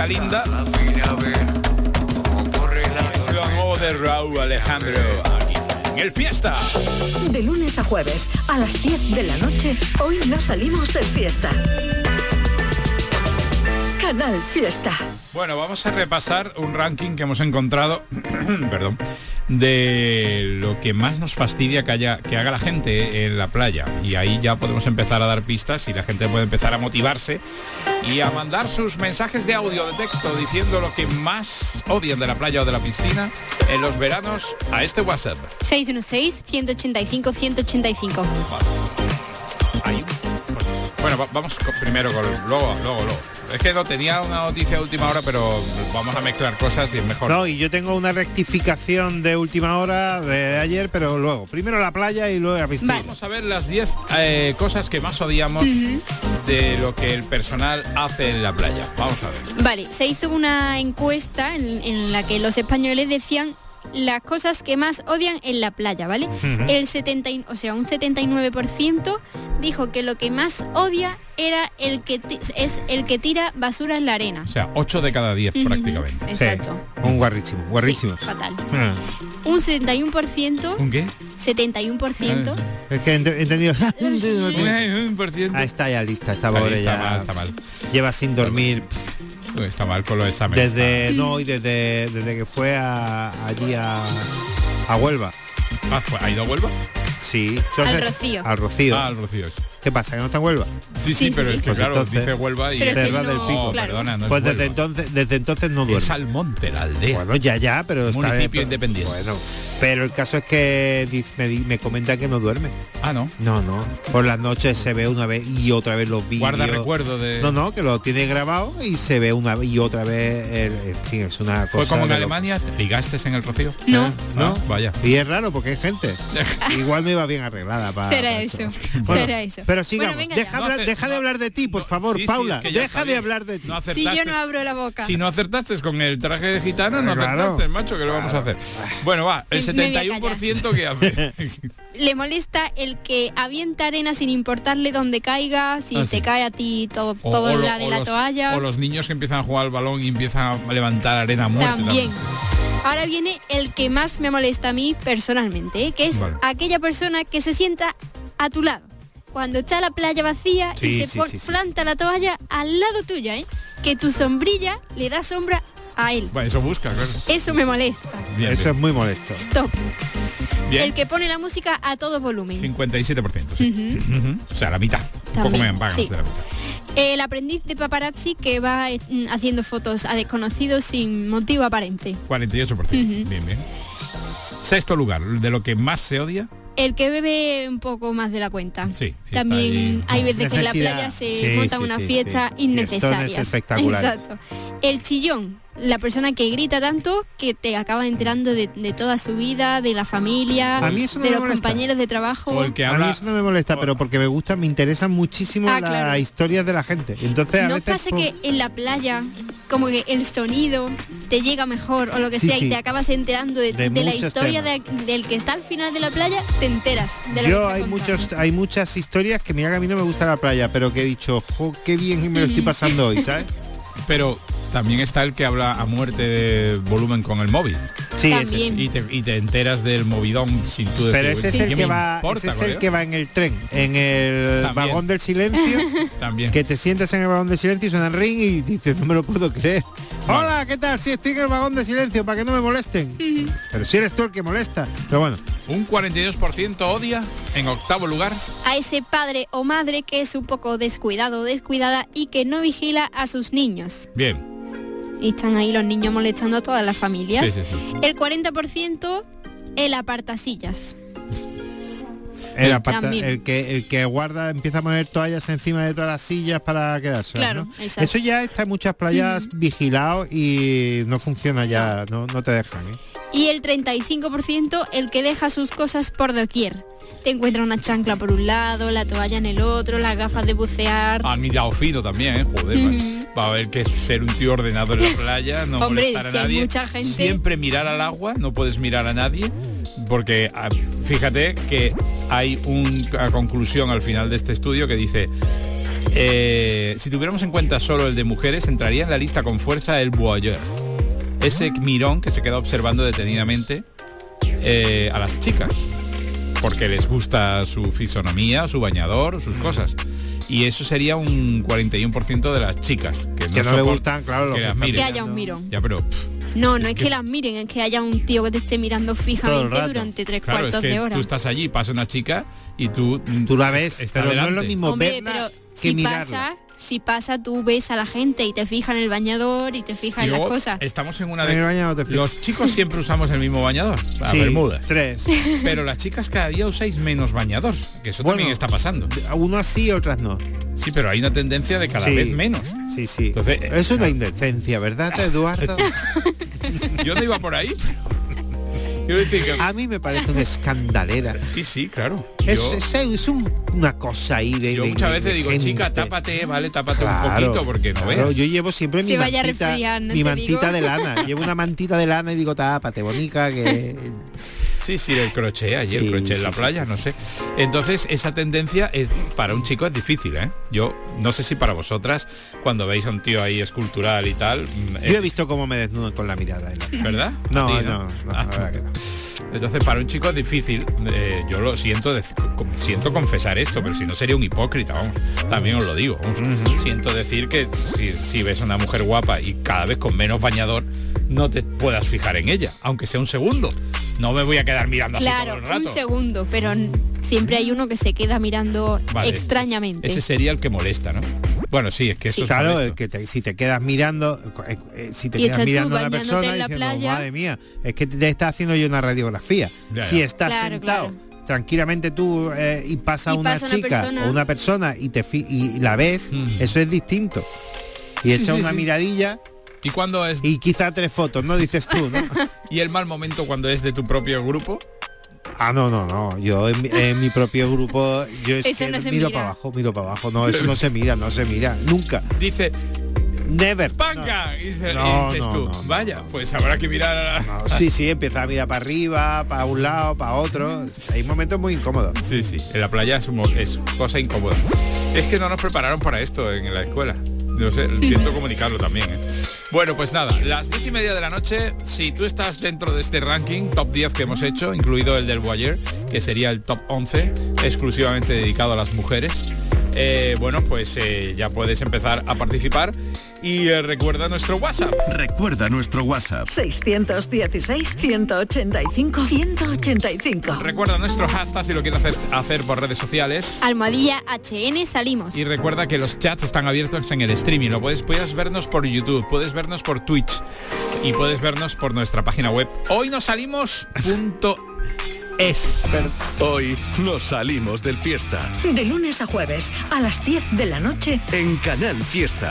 S6: Linda Linda. Es lo nuevo de Raúl Alejandro. Aquí en el Fiesta.
S7: De lunes a jueves, a las diez de la noche, hoy no salimos del Fiesta. Canal Fiesta.
S6: Bueno, vamos a repasar un ranking que hemos encontrado, perdón, de lo que más nos fastidia que haya que haga la gente en la playa. Y ahí ya podemos empezar a dar pistas y la gente puede empezar a motivarse y a mandar sus mensajes de audio, de texto, diciendo lo que más odian de la playa o de la piscina en los veranos a este WhatsApp.
S1: seis uno seis, uno ocho cinco, uno ocho cinco.
S6: Ahí. Bueno, va- vamos con- primero con luego, luego, luego. Es que no tenía una noticia de última hora, pero vamos a mezclar cosas y es mejor.
S3: No, y yo tengo una rectificación de última hora de ayer, pero luego. Primero la playa y luego la piscina.
S6: Vamos a ver las diez eh, cosas que más odiamos
S1: Ujú.
S6: de lo que el personal hace en la playa. Vamos a ver.
S1: Vale, se hizo una encuesta en, en la que los españoles decían las cosas que más odian en la playa, ¿vale?
S6: Ujú.
S1: El setenta, y- o sea, un setenta y nueve por ciento dijo que lo que más odia era el que ti- es el que tira basura en la arena.
S6: O sea, ocho de cada diez
S1: Ujú.
S6: prácticamente.
S1: Exacto.
S3: Un guarrísimo, guarrísimos.
S1: Sí, fatal.
S3: Ah.
S1: Un setenta y uno por ciento,
S6: ¿Un qué?
S1: setenta y uno por ciento.
S3: Es que he ent- he entendido.
S6: Un por ciento.
S3: Ah, está ya lista, está
S6: Está
S3: pobre
S6: lista,
S3: ya.
S6: mal, está mal.
S3: Lleva sin dormir
S6: Está mal con los exámenes.
S3: desde no y desde desde que fue a, allí a, a Huelva.
S6: Ah, ¿fue- ¿ha ido a Huelva?
S3: Sí.
S1: Al Rocío.
S3: Al Rocío.
S6: Ah, al Rocío.
S3: ¿Qué pasa? ¿Que no está en Huelva?
S6: Sí, sí,
S1: Sí,
S6: pero
S1: sí.
S6: es que
S3: Pues
S6: claro,
S3: entonces-
S6: dice Huelva y...
S1: Pero es que
S3: Terra
S1: no-
S3: del Pico.
S6: No,
S1: claro.
S6: perdona, no
S3: Pues
S6: es
S3: desde
S6: Huelva.
S3: entonces, desde entonces no duerme.
S6: Es Almonte, la aldea.
S3: Bueno, ya, ya, pero está
S6: Municipio
S3: pero-
S6: independiente.
S3: Bueno, pero el caso es que dice- me, di- me comenta que no duerme.
S6: Ah, no.
S3: No, no. Por las noches se ve una vez y otra vez los vídeos.
S6: Guarda recuerdo de...
S3: No, no, que lo tiene grabado y se ve una y otra vez. el- en fin, es una cosa.
S6: ¿Fue como en
S3: de
S6: Alemania? ¿Ligaste en el Rocío?
S1: No,
S3: loco. ¿No?
S6: Ah, vaya.
S3: Y es raro porque hay gente. Igual me iba bien arreglada para.
S1: será eso.
S3: Bueno,
S1: será eso.
S3: Pero sigamos.
S1: Bueno, venga
S3: deja,
S1: ya.
S3: hablar-
S6: No hace-
S3: deja de
S6: no-
S3: hablar de ti, por favor,
S6: Sí, sí,
S3: Paula.
S6: es que ya
S3: deja
S6: está
S3: de
S6: bien.
S3: hablar de ti.
S6: No
S1: Si
S6: acertaste.
S1: yo no abro la boca.
S6: Si no acertaste con el traje de gitano, no
S3: Claro.
S6: acertaste, macho, que lo vamos a hacer. Bueno, va, el
S1: Me voy a
S6: setenta y uno por ciento que hace.
S1: Le molesta el que avienta arena sin importarle dónde caiga, si
S6: Ah,
S1: te
S6: sí.
S1: cae a ti todo,
S6: O-
S1: todo
S6: o
S1: en
S6: lo-
S1: la de
S6: o
S1: la
S6: los-
S1: toalla.
S6: O los niños que empiezan a jugar al balón y empiezan a levantar arena a muerte.
S1: También. Ahora viene el que más me molesta a mí personalmente, ¿eh? que es
S6: Vale.
S1: aquella persona que se sienta a tu lado. Cuando está la playa vacía
S3: Sí,
S1: y se
S3: sí,
S1: pon-
S3: sí, sí.
S1: planta la toalla al lado tuya, ¿eh? que tu sombrilla le da sombra a él.
S6: Bueno, eso busca, claro.
S1: Eso me molesta.
S6: Bien,
S3: Eso
S6: bien.
S3: es muy molesto.
S1: Stop.
S6: Bien.
S1: El que pone la música a todo volumen.
S6: cincuenta y siete por ciento, sí. Ujú. O sea, la mitad. Un poco
S1: También,
S6: menos
S1: sí.
S6: de la mitad.
S1: El aprendiz de paparazzi que va eh, mm, haciendo fotos a desconocidos sin motivo aparente.
S6: cuarenta y ocho por ciento.
S1: Ujú.
S6: Bien, bien. Sexto lugar, de lo que más se odia.
S1: El que bebe un poco más de la cuenta.
S6: Sí, está
S1: También
S6: ahí.
S1: hay veces que en la
S3: Necesidad.
S1: playa se
S3: Sí,
S1: montan
S3: sí,
S1: unas
S3: sí,
S1: fiestas
S3: sí.
S1: innecesarias.
S3: Fiestones espectaculares.
S1: Exacto. El chillón, la persona que grita tanto que te acaba enterando de, de toda su vida, de la familia,
S3: A mí eso no
S1: de
S3: me
S1: los
S3: molesta.
S1: compañeros de trabajo.
S6: O el que
S3: A mí
S6: habla...
S3: eso no me molesta, pero porque me gusta, me interesan muchísimo
S1: Ah,
S3: las
S1: claro.
S3: historias de la gente. Entonces a
S1: ¿No
S3: veces
S1: pasa
S3: por-
S1: que en la playa como que el sonido te llega mejor o lo que
S3: Sí,
S1: sea
S3: sí.
S1: y te acabas enterando de,
S3: De
S1: de la
S3: muchos
S1: historia de- del que está al final de la playa, te enteras de lo que
S3: yo
S1: está
S3: hay
S1: contando.
S3: muchos hay muchas historias que mira que a mí no me gusta la playa, pero que he dicho, jo, qué bien me lo estoy pasando hoy, ¿sabes?
S6: Pero también está el que habla a muerte de volumen con el móvil.
S3: Sí, ese
S1: También.
S3: sí.
S6: Y te, y te enteras del movidón sin tú decir.
S3: Pero ese es
S6: "¿Qué
S3: el
S6: me
S3: que va,
S6: importa,
S3: ese es el
S6: colega?".
S3: que va en el tren, en el
S6: También.
S3: vagón del silencio,
S6: También.
S3: que te sientas en el vagón del silencio y suena el ring y dices, no me lo puedo creer.
S6: Vale.
S3: Hola, ¿qué tal? Sí, estoy en el vagón de silencio para que no me molesten. Pero si eres tú el que molesta. Pero bueno,
S6: Un cuarenta y dos por ciento odia. En octavo lugar.
S1: A ese padre o madre que es un poco descuidado o descuidada y que no vigila a sus niños.
S6: Bien.
S1: Y están ahí los niños molestando a todas las familias.
S6: Sí, sí, sí.
S1: El cuarenta por ciento el apartasillas.
S3: el, aparta-
S1: También.
S3: el que el que guarda empieza a poner toallas encima de todas las sillas para quedarse.
S1: Claro,
S3: ¿no?
S1: exacto.
S3: Eso ya está en muchas playas vigilado y no funciona ya, no, no te dejan. ¿eh?
S1: Y el treinta y cinco por ciento el que deja sus cosas por doquier. Te encuentra una chancla por un lado, la toalla en el otro, las gafas de bucear.
S6: Han mirado fino también, ¿eh? Joder,
S1: Ujú.
S6: man. Va a haber que ser un tío ordenado en la playa, no
S1: Hombre,
S6: molestar a
S1: si hay
S6: nadie.
S1: mucha gente-
S6: Siempre mirar al agua, no puedes mirar a nadie. Porque ah, fíjate que hay una conclusión al final de este estudio que dice Eh, si tuviéramos en cuenta solo el de mujeres, entraría en la lista con fuerza el voyeur. Ese mirón que se queda observando detenidamente eh, a las chicas, porque les gusta su fisonomía, su bañador, sus cosas. Y eso sería un cuarenta y uno por ciento de las chicas que no,
S3: que no le gustan, claro,
S6: que,
S3: que,
S6: las miren.
S1: que haya un mirón.
S6: Ya, pero pff,
S1: no, no es, es que, que las miren, es que haya un tío que te esté mirando fijamente durante tres
S6: claro,
S1: cuartos
S6: es que
S1: de hora.
S6: Tú estás allí, pasa una chica y tú
S3: tú la ves, pero
S6: delante.
S3: no es lo mismo
S1: Hombre,
S3: verla
S1: pero
S3: que
S1: si
S3: mirarla.
S1: pasa, si pasa, tú ves a la gente y te fijas en el bañador y te fijas
S6: y
S1: en las
S6: luego
S1: cosas.
S6: Estamos en una
S3: En el
S6: de
S3: bañador te fijas.
S6: los chicos siempre usamos el mismo bañador, la
S3: Sí,
S6: bermuda.
S3: tres.
S6: Pero las chicas cada día usáis menos bañador, que eso
S3: Bueno,
S6: también está pasando.
S3: Unas sí, otras no.
S6: Sí, pero hay una tendencia de cada
S3: Sí,
S6: vez menos.
S3: Sí, sí.
S6: Entonces,
S3: es una indecencia, ¿verdad, Eduardo?
S6: Yo no iba por ahí, pero quiero decir que
S3: a mí me parece una escandalera.
S6: Sí, sí, claro.
S3: Es,
S6: Yo,
S3: es, es un- una cosa ahí de
S6: yo
S3: de-
S6: muchas
S3: de-
S6: veces
S3: de
S6: digo,
S3: gente.
S6: chica, tápate, vale, tápate
S3: Claro,
S6: un poquito porque no
S3: claro,
S6: veas.
S3: yo llevo siempre mi
S1: Se vaya
S3: mantita,
S1: resfriando,
S3: mi
S1: te
S3: mantita
S1: digo.
S3: de lana. Llevo una mantita de lana y digo, tápate, bonica, que...
S6: Sí, sí, el crochet, ayer
S3: Sí,
S6: el crochet en
S3: sí,
S6: la
S3: sí,
S6: playa,
S3: sí,
S6: no
S3: sí,
S6: sé. Entonces, esa tendencia es para un chico es difícil, ¿eh? Yo no sé si para vosotras, cuando veis a un tío ahí escultural y tal, mm,
S3: Yo he visto cómo me desnudo con la mirada. ¿eh?
S6: ¿verdad?
S3: No,
S6: A ti,
S3: no, no, la verdad que no.
S6: Entonces, para un chico es difícil, eh, yo lo siento, de- co- siento confesar esto, pero si no sería un hipócrita, vamos, también os lo digo. Vamos.
S3: Ujú.
S6: Siento decir que si, si ves a una mujer guapa y cada vez con menos bañador, no te puedas fijar en ella, aunque sea un segundo. No me voy a quedar mirando así
S1: Claro,
S6: todo el rato.
S1: un segundo, pero n- siempre hay uno que se queda mirando
S6: Vale,
S1: extrañamente.
S6: Ese sería el que molesta, ¿no? Bueno, sí, es que eso
S1: Sí.
S6: es
S3: Claro,
S6: molesto.
S3: el que te- si te quedas mirando, eh, eh, si te
S1: Y
S3: quedas
S1: estás tú
S3: mirando a una
S1: bañándote
S3: persona
S1: en la
S3: diciendo,
S1: playa.
S3: madre mía, es que te está haciendo yo una radiografía.
S6: Ya,
S3: Si
S6: ya.
S3: estás
S1: Claro,
S3: sentado
S1: claro.
S3: tranquilamente tú eh, y pasa
S1: Y
S3: una
S1: pasa una
S3: chica
S1: persona.
S3: o una persona y te fi- y, y la ves,
S6: Mm.
S3: eso es distinto. Y
S6: Sí,
S3: echa
S6: sí,
S3: una
S6: sí.
S3: miradilla
S6: ¿Y cuándo es
S3: y quizá tres fotos, ¿no? Dices tú, ¿no?
S6: y el mal momento cuando es de tu propio grupo?
S3: Ah, no, no, no. Yo en, mi- en mi propio grupo, yo es
S1: Eso
S3: que
S1: no se
S3: miro
S1: mira.
S3: para abajo, miro para abajo. No, eso no se mira, no se mira. Nunca.
S6: Dice,
S3: Never.
S6: ¡panga! Y, dice- y
S3: No,
S6: dices
S3: no,
S6: tú,
S3: no, no,
S6: vaya,
S3: no.
S6: pues habrá que mirar a la...
S3: No, sí, sí, empieza a mirar para arriba, para un lado, para otro. Hay momentos muy incómodos.
S6: Sí, sí, en la playa es, un mo- es cosa incómoda. Es que no nos prepararon para esto en la escuela. No sé, siento comunicarlo también, ¿eh? Bueno, pues nada, las diez y media de la noche, si tú estás dentro de este ranking, top diez que hemos hecho, incluido el del Voyeur, que sería el top once, exclusivamente dedicado a las mujeres, eh, bueno, pues eh, ya puedes empezar a participar y eh, recuerda nuestro WhatsApp.
S8: Recuerda nuestro WhatsApp.
S7: seiscientos dieciséis, ciento ochenta y cinco, ciento ochenta y cinco.
S6: Recuerda nuestro hashtag si lo quieres hacer, hacer por redes sociales.
S1: Almohadilla H N salimos.
S6: Y recuerda que los chats están abiertos en el streaming. Lo puedes, puedes vernos por YouTube, puedes vernos por Twitch y puedes vernos por nuestra página web. Hoy nos salimos punto es.
S8: Hoy nos salimos del fiesta.
S7: De lunes a jueves, a las diez de la noche,
S8: En Canal Fiesta.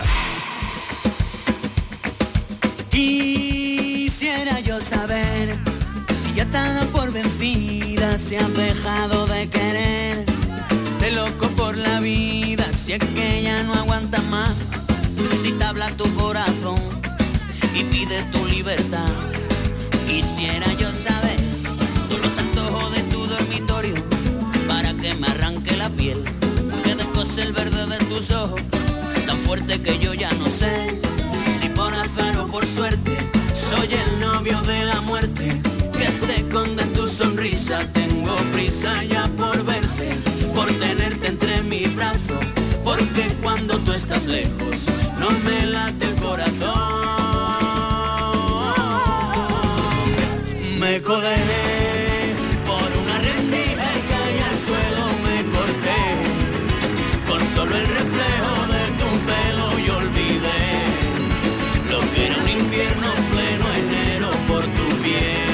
S9: Quisiera yo saber si ya está dado por vencida, si has dejado de querer, de loco por la vida, si es que ya no aguanta más, si te habla tu corazón y pide tu libertad. Quisiera yo saber todos los antojos de tu dormitorio para que me arranque la piel, que descose el verde de tus ojos, tan fuerte que yo ya no sé si por azar o por suerte soy el novio de la muerte que se esconde en tu sonrisa. Tengo prisa ya por verte, por tenerte entre mis brazos, porque cuando tú estás lejos no me late el corazón. Me colé por una rendija y caí al suelo, me corté con solo el reflejo de tu pelo y olvidé lo que era un invierno en pleno enero por tu piel.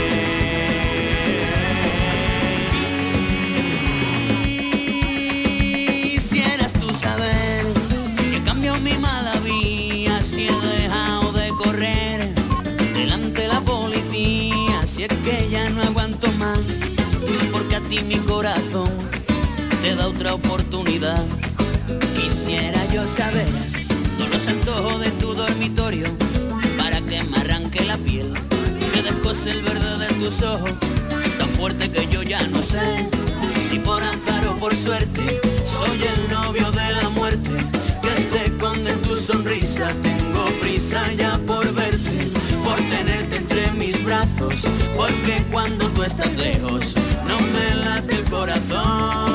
S9: Quisieras tú saber si he cambiado mi mala vía, si he dejado de correr delante de la policía, si es que ya no aguanto más, porque a ti mi corazón te da otra oportunidad. Quisiera yo saber todos los antojos de tu dormitorio para que me arranque la piel, que descose el verde de tus ojos, tan fuerte que yo ya no sé si por azar o por suerte
S11: soy el novio de la muerte que se esconde en tu sonrisa. Tengo prisa ya por verte, por tenerte entre mis brazos, porque cuando tú estás lejos no me late el corazón.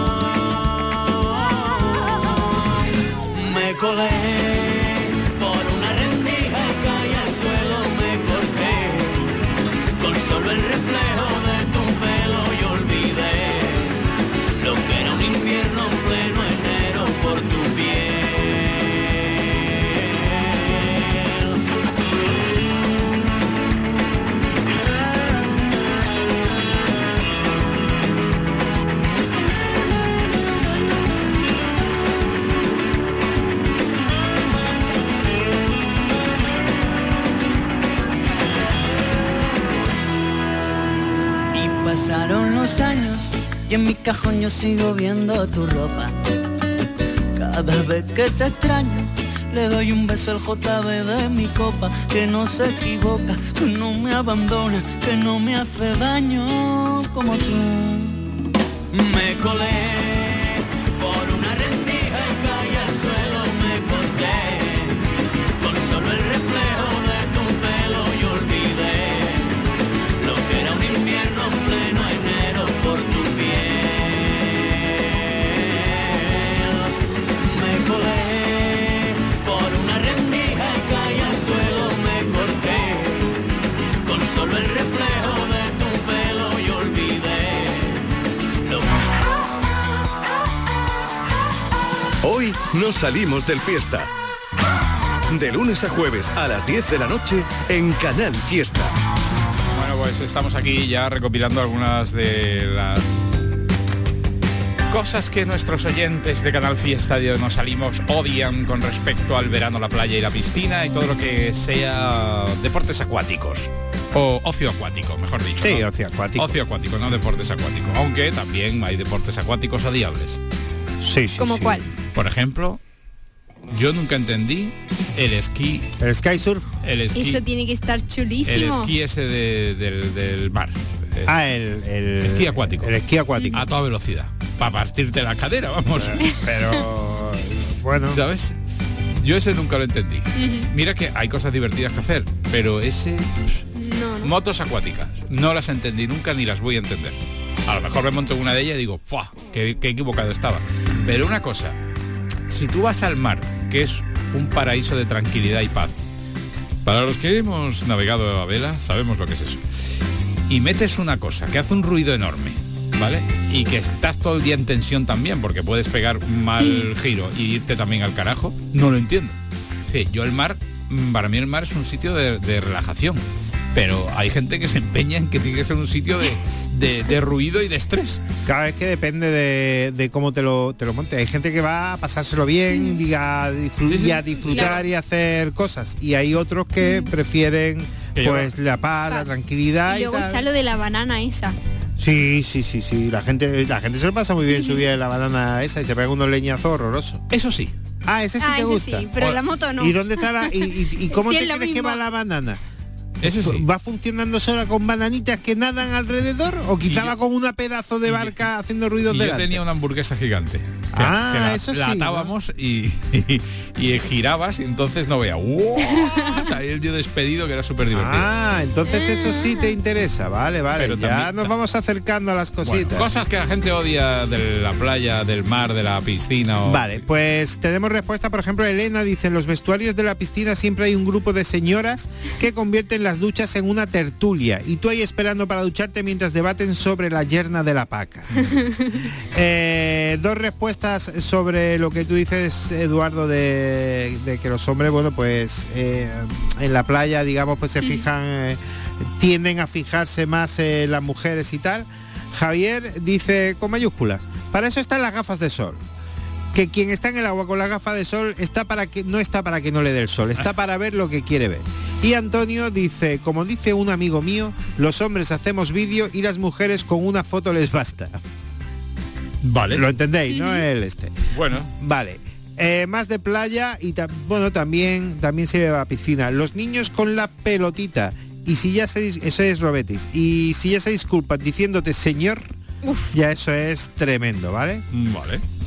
S11: Me colé por una rendija y caí al suelo, me corté con solo el reflejo de tu pelo y olvidé lo que era un invierno en pleno enero por tu Pasaron los años y en mi cajón yo sigo viendo tu ropa. Cada vez que te extraño le doy un beso al J B de mi copa. Que no se equivoca, que no me abandona, que no me hace daño como tú. Me colé por una rendija y caí al suelo, me corté con solo el reflejo de tu pelo y olvidé lo que era un invierno en pleno enero por tu piel. Me colé por una rendija y caí al suelo, me corté con solo el reflejo de tu pelo y olvidé lo que...
S8: Hoy nos salimos del fiesta. De lunes a jueves a las diez de la noche en Canal Fiesta.
S6: Bueno, pues estamos aquí ya recopilando algunas de las cosas que nuestros oyentes de Canal Fiesta de Nos Salimos odian con respecto al verano, la playa y la piscina y todo lo que sea deportes acuáticos. O ocio acuático, mejor dicho.
S3: Sí,
S6: ¿no?
S3: ocio acuático.
S6: Ocio acuático, no deportes acuáticos. Aunque también hay deportes acuáticos odiables.
S3: Sí, sí.
S1: ¿Cómo
S3: sí.
S1: cuál?
S6: Por ejemplo, yo nunca entendí el esquí.
S3: ¿El sky surf?
S6: El esquí.
S1: Eso tiene que estar
S6: El
S1: chulísimo.
S6: esquí ese de- del, del mar. Eh,
S3: Ah, el, el
S6: esquí acuático.
S3: El esquí acuático.
S6: A toda velocidad. Para partirte la cadera, vamos.
S3: Pero bueno.
S6: ¿Sabes? Yo ese nunca lo entendí. Mira que hay cosas divertidas que hacer, pero ese...
S1: No, no.
S6: Motos acuáticas. No las entendí nunca ni las voy a entender. A lo mejor me monto en una de ellas y digo, ¡fua! Qué, qué equivocado estaba. Pero una cosa, si tú vas al mar, que es un paraíso de tranquilidad y paz, para los que hemos navegado a vela, sabemos lo que es eso. Y metes una cosa que hace un ruido enorme, ¿vale? Y que estás todo el día en tensión también, porque puedes pegar un mal giro y irte también al carajo, no lo entiendo. Sí, yo el mar, para mí el mar es un sitio de, de relajación, pero hay gente que se empeña en que tiene que ser un sitio de, de, de ruido y de estrés.
S3: Cada vez que depende de, de cómo te lo, te lo montes. Hay gente que va a pasárselo bien, diga, disfr-
S6: Sí, sí.
S3: y a disfrutar
S1: Claro.
S3: y a hacer cosas. Y hay otros que prefieren
S6: Que
S3: pues la paz, la tranquilidad
S1: Y
S3: y,
S1: luego
S3: tal.
S1: está lo de la banana esa.
S3: Sí, sí, sí, sí. La gente, la gente se lo pasa muy bien subida en la banana esa y se pega unos leñazos horrorosos.
S6: Eso sí.
S3: Ah, ese sí
S1: ah,
S3: te
S1: ese
S3: gusta.
S1: sí, pero
S6: O-
S1: la moto no.
S3: ¿Y dónde está la, y, y- y cómo
S1: Sí,
S3: te
S1: es lo
S3: crees que
S1: mismo.
S3: va la banana?
S6: Eso sí.
S3: ¿Va funcionando sola con bananitas que nadan alrededor? ¿O quizá
S6: Y yo-
S3: va con una pedazo de
S6: y yo-
S3: barca haciendo ruidos
S6: Y yo
S3: delante?
S6: tenía una hamburguesa gigante. Que,
S3: Ah,
S6: que la,
S3: eso
S6: la
S3: sí, ¿no?
S6: atábamos y, y, y girabas y entonces no veía. ¡Wow! Salía el tío despedido que era súper divertido.
S3: Ah, entonces eso sí te interesa. Vale, vale.
S6: Pero
S3: ya
S6: también-
S3: nos vamos acercando a las
S6: Bueno,
S3: cositas.
S6: cosas que la gente odia de la playa, del mar, de la piscina. O...
S3: Vale, pues tenemos respuesta. Por ejemplo, Elena dice, en los vestuarios de la piscina siempre hay un grupo de señoras que convierten las duchas en una tertulia y tú ahí esperando para ducharte mientras debaten sobre la yerna de la paca. Eh, dos respuestas sobre lo que tú dices, Eduardo, de, de que los hombres, bueno, pues eh, en la playa, digamos, pues se fijan, eh, tienden a fijarse más en las mujeres y tal. Javier dice con mayúsculas, para eso están las gafas de sol. Que quien está en el agua con la gafa de sol está para que no está para que no le dé el sol, está para ver lo que quiere ver. Y Antonio dice, como dice un amigo mío, los hombres hacemos vídeo y las mujeres con una foto les basta.
S6: Vale.
S3: Lo entendéis, ¿no? El este.
S6: Bueno.
S3: Vale. Eh, más de playa y ta- bueno, también también se va a piscina. Los niños con la pelotita. Y si ya se dis- eso es Robetis. Y si ya se disculpan diciéndote señor,
S1: Uf.
S3: ya eso es tremendo, ¿vale?
S6: Vale.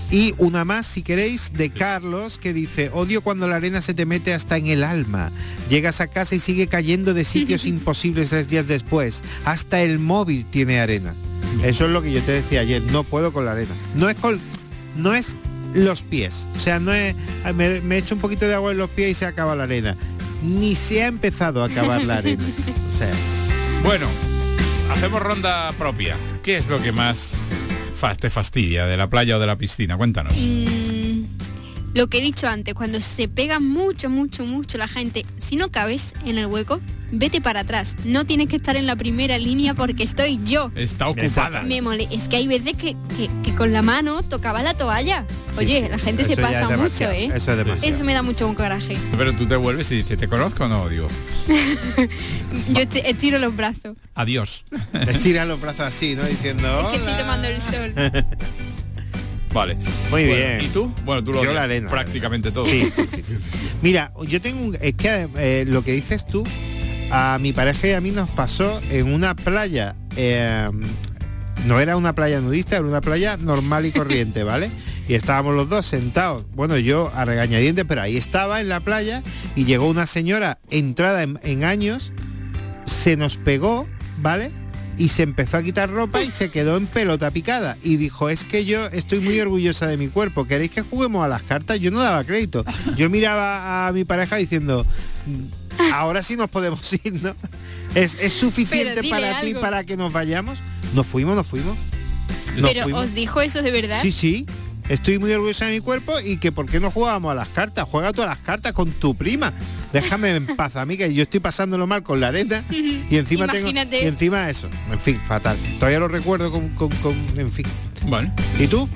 S3: Y una más, si queréis, de Carlos, que dice: odio cuando la arena se te mete hasta en el alma. Llegas a casa y sigue cayendo de sitios imposibles tres días después. Hasta el móvil tiene arena. Eso es lo que yo te decía ayer, no puedo con la arena. No es con, no es los pies. O sea, no es, me, me echo un poquito de agua en los pies y se acaba la arena. Ni se ha empezado a acabar la arena. O sea.
S6: Bueno, hacemos ronda propia. ¿Qué es lo que más te fastidia de la playa o de la piscina? Cuéntanos.
S1: Mm, lo que he dicho antes, cuando se pega mucho, mucho, mucho la gente, si no cabes en el hueco, vete para atrás. No tienes que estar en la primera línea porque estoy yo.
S6: Está ocupada.
S1: Me mole. Es que hay veces que, que, que con la mano tocaba la toalla. Oye,
S3: Sí, sí.
S1: la gente
S3: Eso
S1: se
S3: ya
S1: pasa
S3: es demasiado,
S1: mucho, ¿eh?
S3: eso es demasiado.
S1: Eso me da mucho coraje.
S6: Pero tú te vuelves y dices, ¿te conozco o no? Digo,
S1: Yo esti- estiro los brazos.
S6: adiós.
S3: Estira los brazos así, ¿no? Diciendo...
S1: Es que estoy
S3: "Hola".
S1: tomando el sol.
S6: Vale.
S3: Muy
S6: Bueno,
S3: bien.
S6: ¿y tú? Bueno, tú lo
S3: Yo
S6: odias
S3: la arena.
S6: prácticamente todo.
S3: Sí, sí, sí, sí. Mira, yo tengo un... Es que eh, lo que dices tú, a mi pareja y a mí nos pasó en una playa... eh, no era una playa nudista, era una playa normal y corriente, ¿vale? Y estábamos los dos sentados. Bueno, yo a regañadientes, pero ahí estaba en la playa y llegó una señora entrada en, en años, se nos pegó, ¿vale? Y se empezó a quitar ropa y se quedó en pelota picada. Y dijo, es que yo estoy muy orgullosa de mi cuerpo. ¿Queréis que juguemos a las cartas? Yo no daba crédito. Yo miraba a mi pareja diciendo, ahora sí nos podemos ir, ¿no? ¿Es, es suficiente
S1: Pero dile
S3: para ti
S1: algo.
S3: para que nos vayamos? Nos fuimos, nos fuimos. Nos
S1: Pero
S3: fuimos.
S1: os dijo eso de verdad.
S3: Sí, sí. Estoy muy orgullosa de mi cuerpo y que por qué no jugábamos a las cartas. Juega tú a las cartas con tu prima. Déjame en paz a mí, que yo estoy pasándolo mal con la arena y encima
S1: Imagínate.
S3: tengo y encima eso. En fin, fatal. Todavía lo recuerdo con, con, con- en fin.
S6: Vale.
S3: ¿Y tú?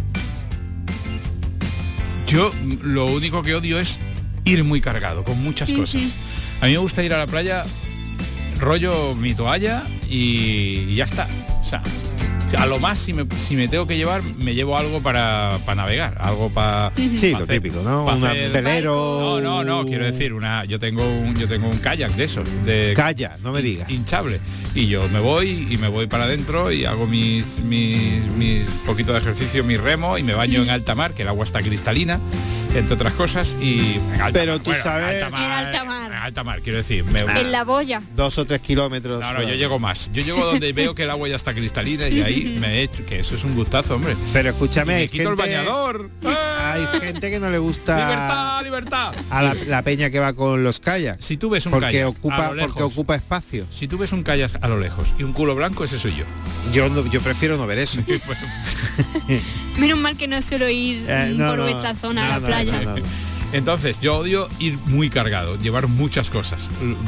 S6: Yo lo único que odio es ir muy cargado, con muchas
S1: Ujú.
S6: cosas. A mí me gusta ir a la playa, rollo mi toalla y, y ya está. O sea, a lo más si me, si me tengo que llevar, me llevo algo para, para navegar, algo para...
S3: Sí, lo típico, ¿no? Un velero.
S6: No, no, no, quiero decir, una yo tengo un yo tengo un kayak de esos, de
S3: Kayak, no me digas.
S6: hinchable. Y yo me voy y me voy para adentro y hago mis mis mis poquito de ejercicio, mi remo y me baño en alta mar, que el agua está cristalina, entre otras cosas, y en alta
S3: Pero
S6: mar,
S3: tú
S6: bueno,
S3: sabes-
S6: alta mar,
S1: En alta mar.
S6: en alta mar, quiero decir, me,
S3: Ah.
S1: En la boya.
S3: Dos o tres kilómetros.
S6: no, no, yo llego más. Yo llego donde veo que el agua ya está cristalina y ahí me he hecho, que eso es un gustazo, hombre.
S3: Pero escúchame,
S6: Y me
S3: hay
S6: quito el
S3: gente,
S6: bañador.
S3: hay gente que no le gusta
S6: Libertad, libertad.
S3: a la, la peña que va con los kayaks.
S6: Si tú ves un
S3: porque
S6: kayak
S3: ocupa,
S6: a lo lejos,
S3: porque ocupa espacio.
S6: si tú ves un kayak a lo lejos y un culo blanco, ese soy yo.
S3: Yo no- yo prefiero no ver eso.
S1: Menos mal que no suelo ir
S3: Eh,
S1: mm,
S3: no,
S1: por
S3: no,
S1: vuestra zona a
S3: no,
S1: la
S3: no,
S1: playa.
S3: no, no, no.
S6: Entonces, yo odio ir muy cargado, llevar muchas cosas.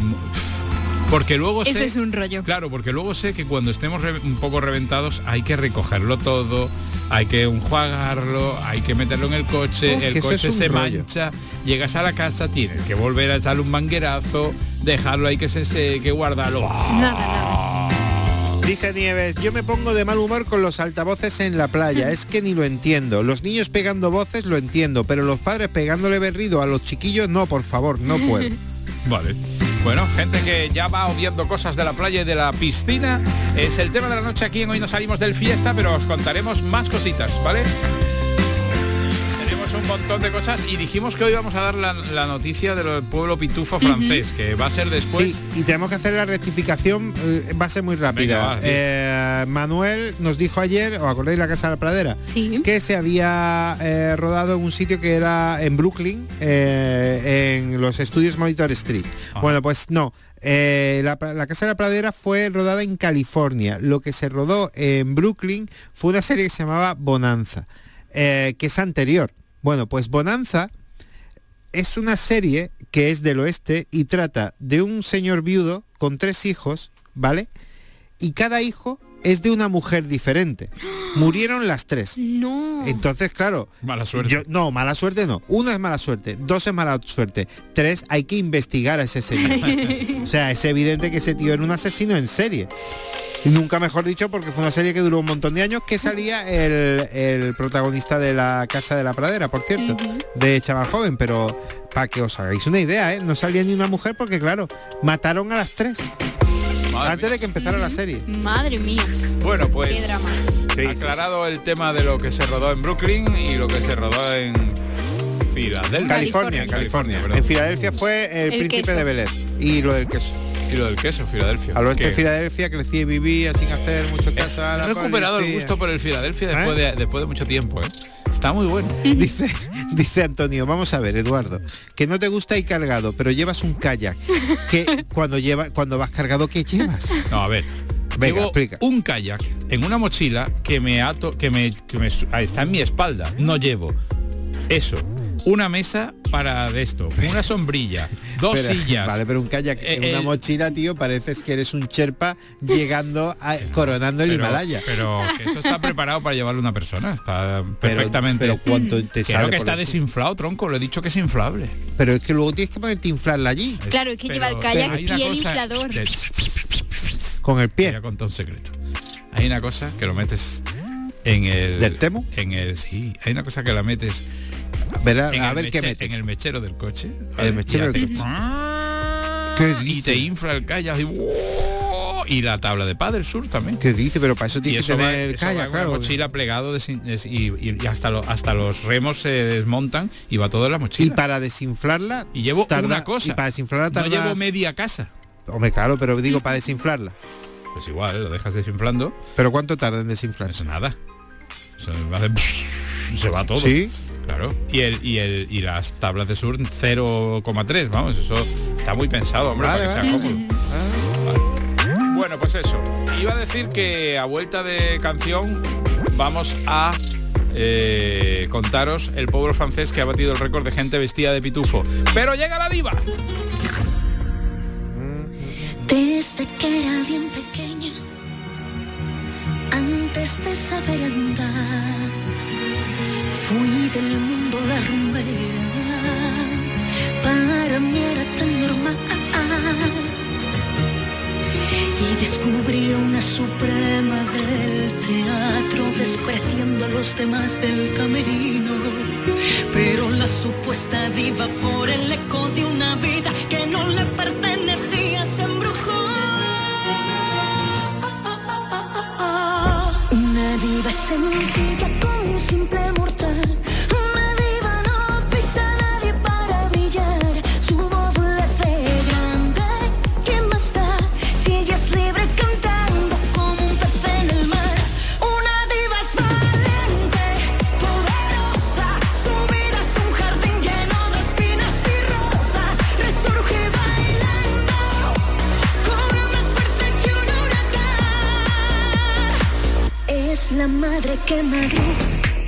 S6: Porque luego
S1: Eso
S6: sé,
S1: es un rollo.
S6: Claro, porque luego sé que cuando estemos re- un poco reventados hay que recogerlo todo, hay que enjuagarlo, hay que meterlo en el coche,
S3: Uf, que
S6: el
S3: eso
S6: coche
S3: es un
S6: se
S3: rollo.
S6: mancha, llegas a la casa, tienes que volver a echarle un manguerazo, dejarlo ahí que se seque, guardarlo.
S1: Nada, nada.
S3: Dice Nieves, yo me pongo de mal humor con los altavoces en la playa, es que ni lo entiendo. Los niños pegando voces lo entiendo, pero los padres pegándole berrido a los chiquillos, no, por favor, no puedo.
S6: Vale. Bueno, gente que ya va viendo cosas de la playa y de la piscina. Es el tema de la noche aquí en Hoy No Salimos del Fiesta, pero os contaremos más cositas, ¿vale? Tenemos un montón de cosas y dijimos que hoy vamos a dar la, la noticia del pueblo pitufo francés, que va a ser después...
S3: Sí, y tenemos que hacer la rectificación, eh, va a ser muy rápida.
S6: Venga, va, sí.
S3: Eh, Manuel nos dijo ayer, ¿os acordáis de la Casa de la Pradera?
S1: Sí.
S3: Que se había eh, rodado en un sitio que era en Brooklyn, eh, en los estudios Monitor Street.
S6: Ajá.
S3: Bueno, pues no. Eh, la, la Casa de la Pradera fue rodada en California. Lo que se rodó en Brooklyn fue una serie que se llamaba Bonanza, eh, que es anterior. Bueno, pues Bonanza es una serie que es del oeste y trata de un señor viudo con tres hijos, ¿vale? Y cada hijo es de una mujer diferente. Murieron las tres.
S1: No.
S3: Entonces, claro.
S6: Mala suerte.
S3: yo- no, mala suerte no. Una es mala suerte, dos es mala suerte, tres hay que investigar a ese señor. O sea, es evidente que ese tío era un asesino en serie. Y nunca mejor dicho, porque fue una serie que duró un montón de años, que salía el, el protagonista de la Casa de la Pradera, por cierto, de Chaval Joven, pero para que os hagáis una idea, ¿eh? No salía ni una mujer porque, claro, mataron a las tres
S6: Madre
S3: antes
S6: mía.
S3: de que empezara la serie.
S1: Madre mía.
S6: Bueno, pues...
S1: Qué drama.
S3: Sí,
S6: aclarado sí, sí. el tema de lo que se rodó en Brooklyn y lo que se rodó en Filadelfia.
S3: California, California. California. En Filadelfia fue el, el príncipe queso. de Bel Air y lo del queso.
S6: Y lo del queso, Filadelfia.
S3: Al oeste de Filadelfia crecí y vivía sin hacer mucho caso
S6: eh,
S3: a la
S6: He recuperado
S3: policía.
S6: el gusto por el Filadelfia después, ¿Eh? de, después de mucho tiempo, ¿eh? Está muy bueno.
S3: Dice, dice Antonio, vamos a ver, Eduardo, que no te gusta ir cargado, pero llevas un kayak. Que cuando lleva, cuando vas cargado, ¿qué llevas?
S6: No, a ver.
S3: Venga,
S6: Llevo
S3: explica.
S6: un kayak en una mochila que me ato, que me, que me está en mi espalda. No llevo eso. Una mesa para de esto, una sombrilla, dos
S3: pero,
S6: sillas.
S3: Vale, pero un kayak en eh, una mochila, tío, pareces que eres un Sherpa llegando a, coronando el
S6: pero,
S3: Himalaya.
S6: Pero que eso está preparado para llevarlo una persona, está perfectamente.
S3: Pero, pero cuánto te
S6: Creo
S3: sale
S6: que está desinflado, tronco, lo he dicho que es inflable.
S3: Pero es que luego tienes que ponerte a inflarla allí.
S1: Claro, es que
S6: pero,
S1: lleva el kayak y el
S6: cosa,
S1: inflador.
S6: Te,
S3: con el pie.
S6: Voy a contar un secreto. Hay una cosa que lo metes en el
S3: ¿Del Temo?
S6: En el sí, hay una cosa que la metes
S3: Verá, a ver
S6: meche,
S3: qué metes.
S6: En el mechero del coche.
S3: El mechero del coche. ¿Qué dice?
S6: Y te infla el kayak y, y la tabla de pádel sur también.
S3: ¿Qué dice? Pero para eso tienes que tener el kayak, claro.
S6: Una mochila plegado de, y, y hasta, lo, hasta los remos se desmontan y va todo en la mochila.
S3: Y para desinflarla
S6: y llevo
S3: tarda,
S6: una cosa.
S3: Y para desinflarla tardas...
S6: No llevo media casa.
S3: Hombre, claro, pero digo para desinflarla.
S6: Pues igual, lo dejas desinflando.
S3: ¿Pero cuánto tarda en desinflar?
S6: Pues nada. Se va, de... se va todo.
S3: Sí.
S6: Claro, y el y el y las tablas de surf cero coma tres, vamos, eso está muy pensado, hombre, vale, para que vale. sea cómodo. Ah. Vale. Bueno, pues eso. Iba a decir que a vuelta de canción vamos a eh, contaros el pueblo francés que ha batido el récord de gente vestida de pitufo. Pero llega la diva.
S12: Desde que era bien pequeña, antes de saber andar, fui del mundo la rumbera, para mí era tan normal. Y descubrí una suprema del teatro, despreciando a los demás del camerino. Pero la supuesta diva, por el eco de una vida que no le pertenecía, se embrujó. Una diva sencilla como un simple mortal. Una diva no pisa a nadie para brillar. Su voz le hace grande. ¿Qué más da si ella es libre cantando como un pez en el mar? Una diva es valiente, poderosa. Su vida es un jardín lleno de espinas y rosas. Resurge bailando, cobra más fuerte que un huracán. Es la madre que madruga,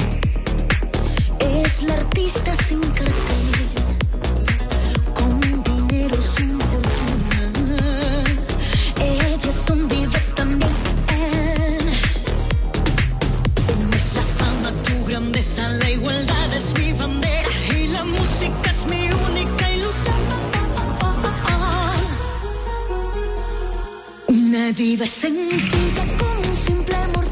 S12: es la artista sin cartel, con dinero sin fortuna. Ellas son divas también. No es la fama tu grandeza, la igualdad es mi bandera y la música es mi única ilusión. Una diva sencilla como un simple mortal.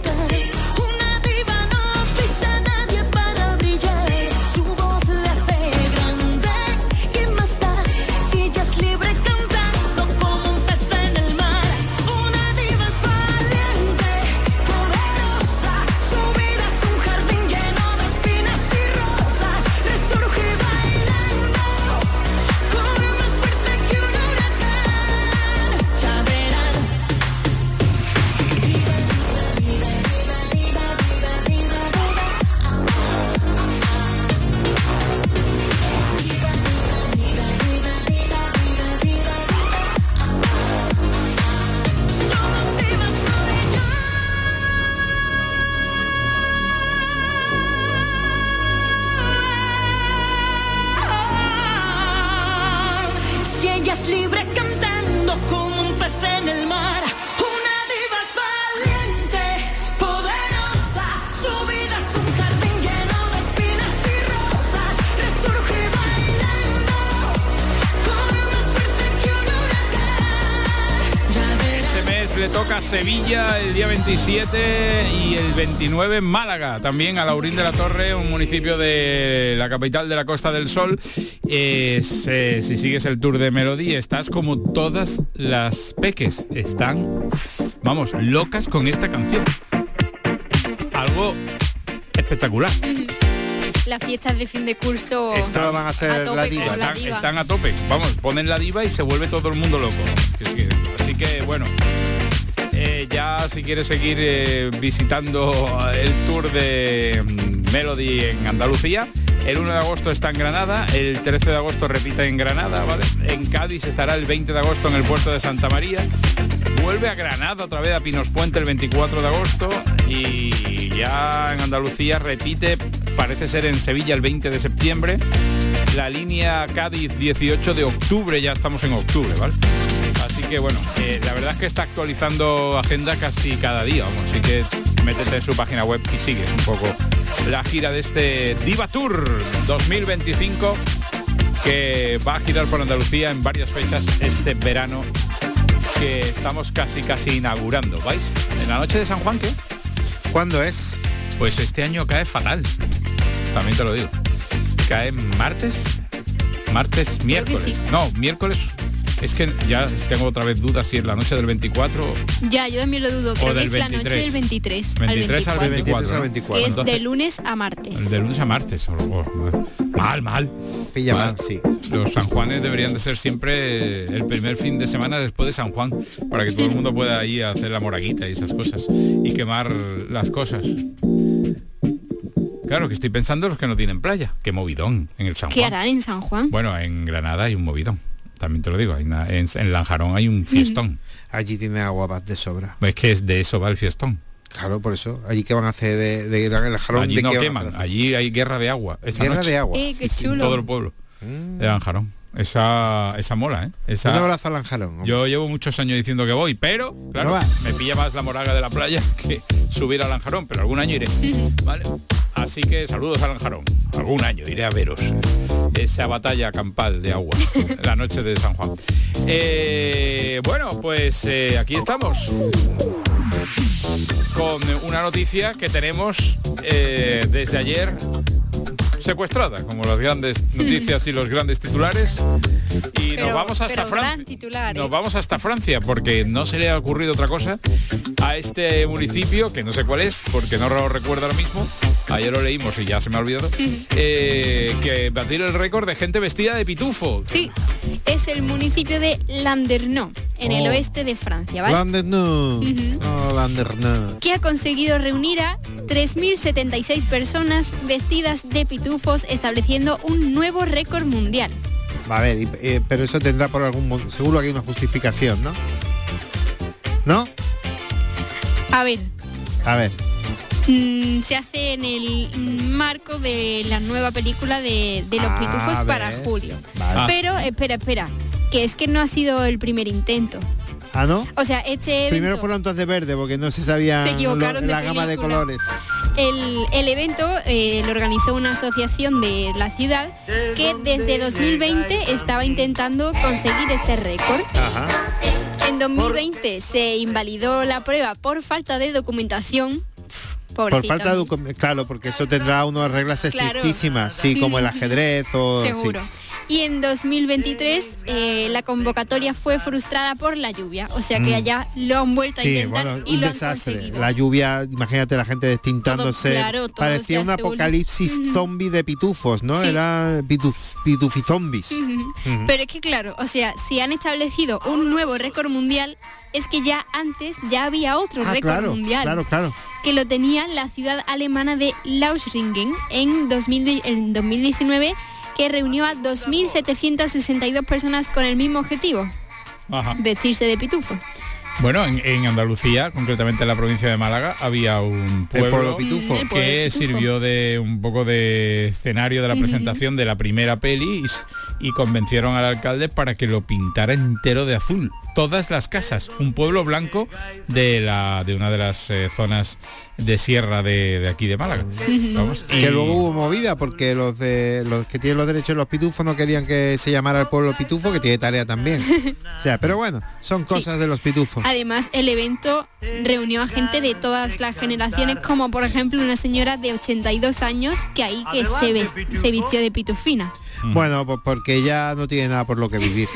S6: Sevilla el día veintisiete y el veintinueve en Málaga, también a Laurín de la Torre, un municipio de la capital de la Costa del Sol. Eh, se, si sigues el tour de Melody, estás como todas las peques, están, vamos, locas con esta canción. algo espectacular.
S1: Las fiestas de fin de curso
S3: Esto van a ser
S1: a tope
S3: la diva.
S1: con la
S6: Están,
S1: diva.
S6: están a tope. Vamos, ponen la diva y se vuelve todo el mundo loco. Es que- Así que bueno. Eh, ya si quieres seguir eh, visitando el tour de mm, Melody en Andalucía, el uno de agosto está en Granada, el trece de agosto repite en Granada, ¿vale? En Cádiz estará el veinte de agosto en el puerto de Santa María, vuelve a Granada otra vez a Pinos Puente el veinticuatro de agosto y ya en Andalucía repite, parece ser en Sevilla el veinte de septiembre, la línea Cádiz dieciocho de octubre, ya estamos en octubre, ¿vale? Así que bueno, eh, la verdad es que está actualizando agenda casi cada día, vamos, así que métete en su página web y sigues un poco la gira de este Diva Tour dos mil veinticinco que va a girar por Andalucía en varias fechas este verano que estamos casi casi inaugurando. ¿Vais? En la noche de San Juan, ¿qué?
S3: ¿Cuándo es?
S6: Pues este año cae fatal, también te lo digo. Cae martes, martes, miércoles.
S1: sí.
S6: No, miércoles. Es que ya tengo otra vez dudas si es la noche del veinticuatro
S1: Ya, yo también lo dudo. Creo que
S6: del
S1: es la noche del veintitrés,
S6: veintitrés al
S1: al
S6: veinticuatro,
S1: veinticuatro,
S6: ¿no?
S1: que es
S6: Entonces,
S1: de lunes a martes.
S6: el de lunes a martes. Oh, oh, mal, mal.
S3: Pilla
S6: Mal.
S3: mal, sí.
S6: Los San Juanes deberían de ser siempre el primer fin de semana después de San Juan, para que todo el mundo pueda ir a hacer la moraguita y esas cosas y quemar las cosas. Claro, que estoy pensando en los que no tienen playa. Qué movidón en el San Juan.
S1: ¿Qué harán en San Juan?
S6: Bueno, en Granada hay un movidón. También te lo digo, hay una- en, en Lanjarón hay un fiestón.
S3: Allí tiene agua de sobra.
S6: Es que es de eso va el fiestón.
S3: Claro, por eso. Allí qué van a hacer de, de, de el jarón.
S6: Allí
S3: ¿De
S6: no
S3: qué van a
S6: queman,
S3: hacer?
S6: allí hay guerra de agua. Esa
S3: Guerra
S6: noche.
S3: de agua.
S1: Eh, qué
S6: Sí, sí,
S1: chulo.
S6: todo el pueblo de Lanjarón. Esa, esa mola, ¿eh? Esa,
S3: Un abrazo a Lanjarón. hombre.
S6: yo llevo muchos años diciendo que voy, pero claro,
S3: No vas.
S6: me pilla más la moraga de la playa que subir a Lanjarón, pero algún año iré. ¿Vale? Así que saludos a Lanjarón. Algún año iré a veros esa batalla campal de agua la noche de San Juan. Eh, bueno, pues eh, aquí estamos con una noticia que tenemos eh, desde ayer secuestrada, como las grandes noticias y los grandes titulares. Y
S1: Pero-
S6: nos vamos hasta
S1: pero gran
S6: Francia.
S1: titular, ¿eh?
S6: Nos vamos hasta Francia porque no se le ha ocurrido otra cosa a este municipio, que no sé cuál es, porque no lo recuerdo ahora mismo. Ayer lo leímos y ya se me ha olvidado. eh, que batir el récord de gente vestida de pitufo.
S1: Sí, es el municipio de Landerneau, en el
S3: Oh.
S1: oeste de Francia, ¿vale?
S3: Landerneau.
S1: Ujú.
S3: No, Landerneau.
S1: Que ha conseguido reunir a tres mil setenta y seis personas vestidas de pitufos, estableciendo un nuevo récord mundial.
S3: Va a ver, y- eh, pero eso tendrá por algún mo- seguro que hay una justificación, ¿no? ¿No?
S1: A ver,
S3: A ver.
S1: mm, se hace en el marco de la nueva película de, de los
S3: Ah,
S1: pitufos para
S3: ¿ves?
S1: julio.
S3: Vale.
S6: Ah.
S1: Pero, espera, espera, que es que no ha sido el primer intento.
S3: Ah, ¿no?
S1: O sea, este evento,
S3: Primero fueron todas de verde porque no se sabía
S1: Se equivocaron de
S3: la gama de
S1: película.
S3: colores.
S1: el, el evento eh, lo organizó una asociación de la ciudad que desde dos mil veinte estaba intentando conseguir este récord.
S3: Ajá.
S1: En dos mil veinte se invalidó la prueba por falta de documentación.
S3: Por
S1: Pobrecita.
S3: falta de docu- claro, porque eso tendrá unas reglas
S1: Claro.
S3: estrictísimas, sí, como el ajedrez o
S1: Seguro.
S3: sí.
S1: Y en dos mil veintitrés eh, la convocatoria fue frustrada por la lluvia, o sea que
S3: Mm.
S1: allá lo han vuelto a
S3: Sí,
S1: intentar
S3: bueno,
S1: y
S3: un
S1: lo han
S3: desastre.
S1: conseguido.
S3: La lluvia, imagínate la gente destintándose.
S1: Todo, claro, todo
S3: Parecía un
S1: de azul.
S3: apocalipsis zombie de pitufos, ¿no?
S1: Sí.
S3: Era pituf, pitufizombies.
S1: Ujú.
S3: Ujú.
S1: Pero es que claro, o sea, si han establecido un nuevo récord mundial, es que ya antes ya había otro
S3: Ah,
S1: récord
S3: claro,
S1: mundial.
S3: claro, claro.
S1: Que lo tenía la ciudad alemana de Lauschringen en, dos mil, di- en dos mil diecinueve, que reunió a dos mil setecientas sesenta y dos personas con el mismo objetivo,
S6: Ajá.
S1: vestirse de pitufos.
S6: Bueno, en, en Andalucía, concretamente en la provincia de Málaga, había un
S3: El
S6: pueblo,
S3: pueblo pitufo.
S1: Mm, el pueblo
S6: que
S1: pitufo.
S6: sirvió de un poco de escenario de la
S1: Ujú.
S6: presentación de la primera peli y, s- y convencieron al alcalde para que lo pintara entero de azul. Todas las casas, un pueblo blanco de la de una de las eh, zonas de sierra de, de aquí de Málaga. Vamos, y-
S3: Que luego hubo movida porque los de los que tienen los derechos de los pitufos no querían que se llamara el pueblo pitufo, que tiene tarea también. O sea, pero bueno, son cosas de los pitufos.
S1: Además, el evento reunió a gente de todas las generaciones, como por ejemplo una señora de ochenta y dos años que ahí que se, ves- se vistió de pitufina.
S3: Bueno, pues porque ya no tiene nada por lo que vivir.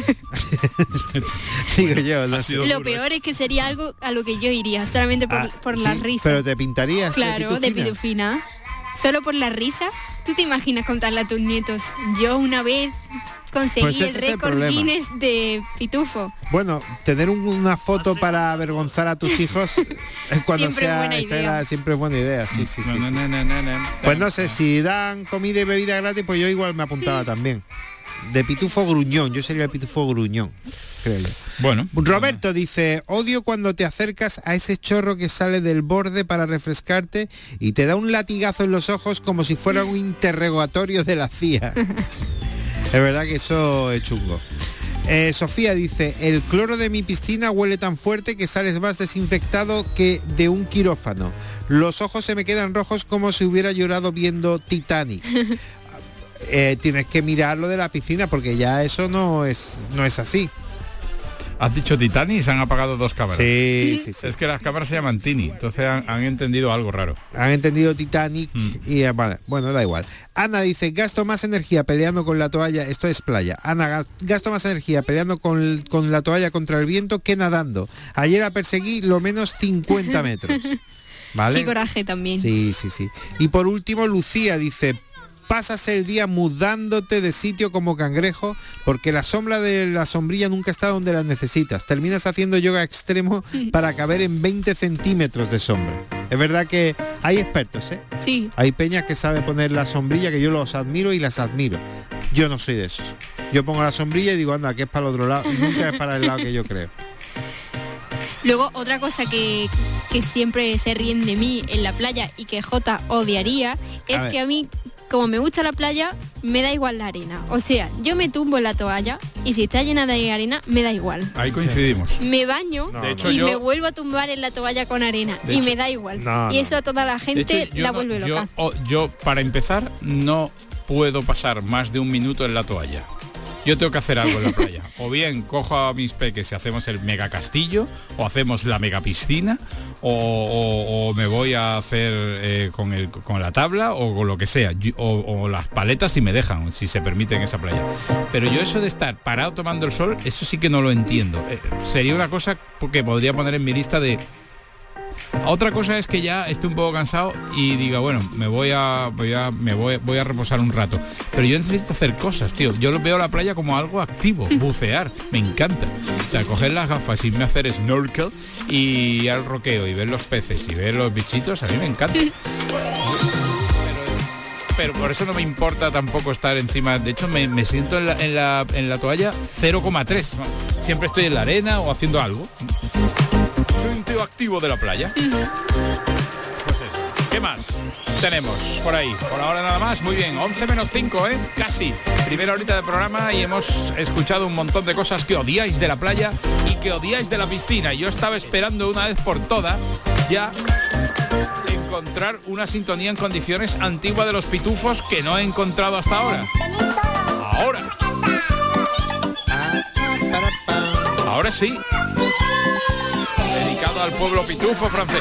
S3: Digo yo, no sé.
S1: Lo peor es que sería algo a lo que yo iría, solamente por,
S3: Ah,
S1: por
S3: sí,
S1: la risa.
S3: Pero te pintarías
S1: Claro,
S3: de
S1: de
S3: pitufina.
S1: pitufina. Solo por la risa. ¿Tú te imaginas contarle a tus nietos? Yo una vez conseguí
S3: Pues ese
S1: el
S3: es el
S1: récord
S3: problema.
S1: Guinness de pitufo.
S3: Bueno, tener un- una foto para avergonzar a tus hijos eh, cuando
S1: Siempre es
S3: sea
S1: buena
S3: esta
S1: idea.
S3: era- siempre es buena idea. Sí, sí, sí. sí.
S6: Na, na, na, na, na.
S3: Pues no sé, si dan comida y bebida gratis, pues yo igual me apuntaba también. De pitufo gruñón, yo sería el pitufo gruñón, creo yo.
S6: Bueno.
S3: Roberto dice, odio cuando te acercas a ese chorro que sale del borde para refrescarte y te da un latigazo en los ojos como si fuera un interrogatorio de la C I A. Es verdad que eso es chungo. Eh, Sofía dice, el cloro de mi piscina huele tan fuerte que sales más desinfectado que de un quirófano. Los ojos se me quedan rojos como si hubiera llorado viendo Titanic. Eh, tienes que mirar lo de la piscina porque ya eso no es no es así.
S6: Has dicho Titanic y se han apagado dos cámaras.
S3: Sí, sí, sí.
S6: Es que las cámaras se llaman Tini, entonces han, han entendido algo raro.
S3: Han entendido Titanic y eh, vale, bueno, da igual. Ana dice, gasto más energía peleando con la toalla, esto es playa. Ana, gas- gasto más energía peleando con, con la toalla contra el viento que nadando. Ayer la perseguí lo menos cincuenta metros. ¿Vale?
S1: Qué coraje también.
S3: Sí, sí, sí. Y por último, Lucía dice, pasas el día mudándote de sitio como cangrejo porque la sombra de la sombrilla nunca está donde la necesitas. Terminas haciendo yoga extremo para caber en veinte centímetros de sombra. Es verdad que hay expertos, ¿eh?
S1: Sí.
S3: Hay peñas que sabe poner la sombrilla, que yo los admiro y las admiro. Yo no soy de esos. Yo pongo la sombrilla y digo, anda, que es para el otro lado. Nunca es para el lado que yo creo.
S1: Luego, otra cosa que, que siempre se ríen de mí en la playa y que Jota odiaría, es
S3: ver.
S1: que a mí, como me gusta la playa, me da igual la arena. O sea, yo me tumbo en la toalla y si está llena de arena, me da igual.
S6: Ahí coincidimos.
S1: Me baño
S6: De hecho,
S1: y
S6: yo-
S1: me vuelvo a tumbar en la toalla con arena
S6: De
S1: y
S6: hecho-
S1: me da igual.
S6: No,
S1: y
S6: no.
S1: eso a toda la
S6: De
S1: gente
S6: hecho, yo
S1: la
S6: no-
S1: vuelve
S6: yo,
S1: loca.
S6: o- yo, para empezar, no puedo pasar más de un minuto en la toalla. Yo tengo que hacer algo en la playa. O bien cojo a mis peques y hacemos el mega castillo, o hacemos la mega piscina, o, o- o me voy a hacer eh, con, el, con la tabla, o con lo que sea, Yo- o, o las paletas si me dejan, si se permite en esa playa. Pero yo eso de estar parado tomando el sol, eso sí que no lo entiendo. Eh, sería una cosa que podría poner en mi lista de... Otra cosa es que ya esté un poco cansado y diga, bueno, me voy a voy a me voy, voy a reposar un rato. Pero yo necesito hacer cosas, tío. Yo lo veo la playa como algo activo, bucear, me encanta. O sea, coger las gafas y irme a hacer snorkel y al roqueo y ver los peces y ver los bichitos, a mí me encanta. Pero por eso no me importa tampoco estar encima. De hecho, me, me siento en la, en la, en la toalla cero coma tres. Siempre estoy en la arena o haciendo algo. Soy un tío activo de la playa. Pues eso. ¿Qué más tenemos por ahí? Por ahora nada más. Muy bien, once menos cinco, ¿eh? Casi. Primera horita de programa y hemos escuchado un montón de cosas que odiáis de la playa y que odiáis de la piscina. Yo estaba esperando una vez por todas ya encontrar una sintonía en condiciones antigua de los pitufos que no he encontrado hasta ahora. Ahora. Ahora sí. Dedicado al pueblo pitufo francés.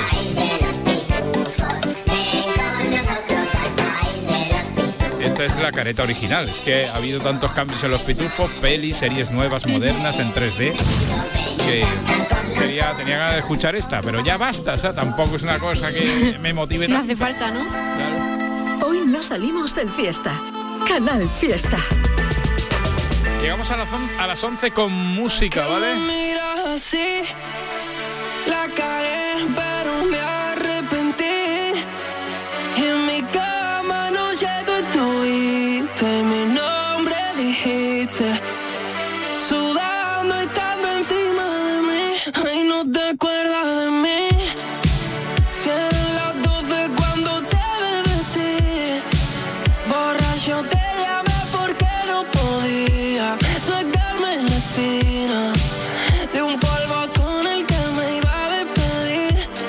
S6: Esta es la careta original. Es que ha habido tantos cambios en los pitufos, pelis, series nuevas, modernas, en tres D, que quería, tenía ganas de escuchar esta, pero ya basta, o sea, tampoco es una cosa que me motive
S1: No
S6: tanto.
S1: hace falta, ¿no?
S7: Hoy no salimos del fiesta. Canal Fiesta.
S6: Llegamos a las, on- a las once con música, ¿vale?
S9: Miras así, la cagué, pero me arrepentí. Y en mi cama anoche tú estuviste, mi nombre dijiste, sudando y estando encima de mí. Ay, no te acuerdas de mí. Si eran las doce cuando te desvestí, borracho te llamé porque no podía sacarme la espina de un polvo con el que me iba a despedir.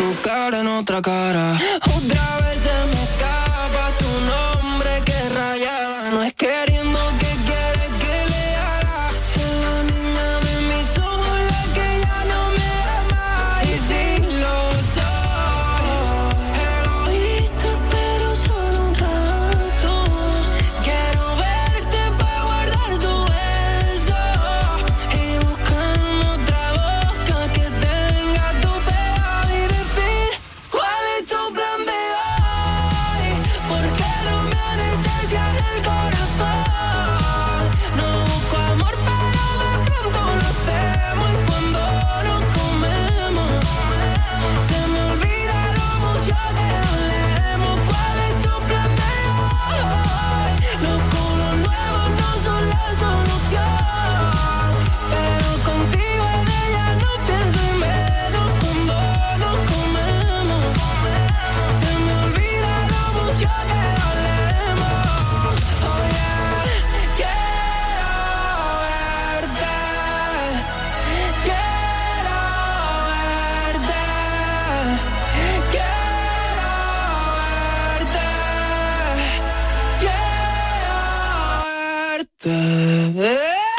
S9: tu cara en otra cara. Otra vez se me escapa tu nombre que rayaba. No es queriendo que quiere que le haga. Si es la niña de mis ojos la que ya no me ama. Y si lo soy, egoísta pero solo un rato. Quiero verte para guardar tu beso y buscar otra boca que tenga tu pegado y decir cuál es tu plan de hoy. Porque no me anestesias el corazón. No busco amor pero de pronto lo hacemos. Y cuando nos comemos se me olvida lo mucho que dolemos. ¿Cuál es tu plan de hoy? Los culos nuevos no son la solución, pero contigo es de ya no pienso en menos. Cuando nos comemos se me olvida lo mucho que dolemos. Oh yeah, quiero verte, quiero verte, quiero verte, quiero verte.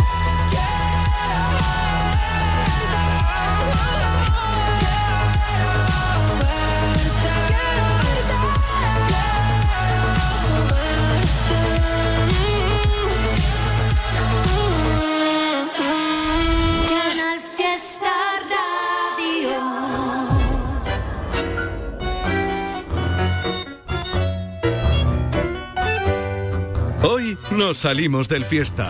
S12: Canal Fiesta Radio.
S8: Hoy nos salimos del fiesta.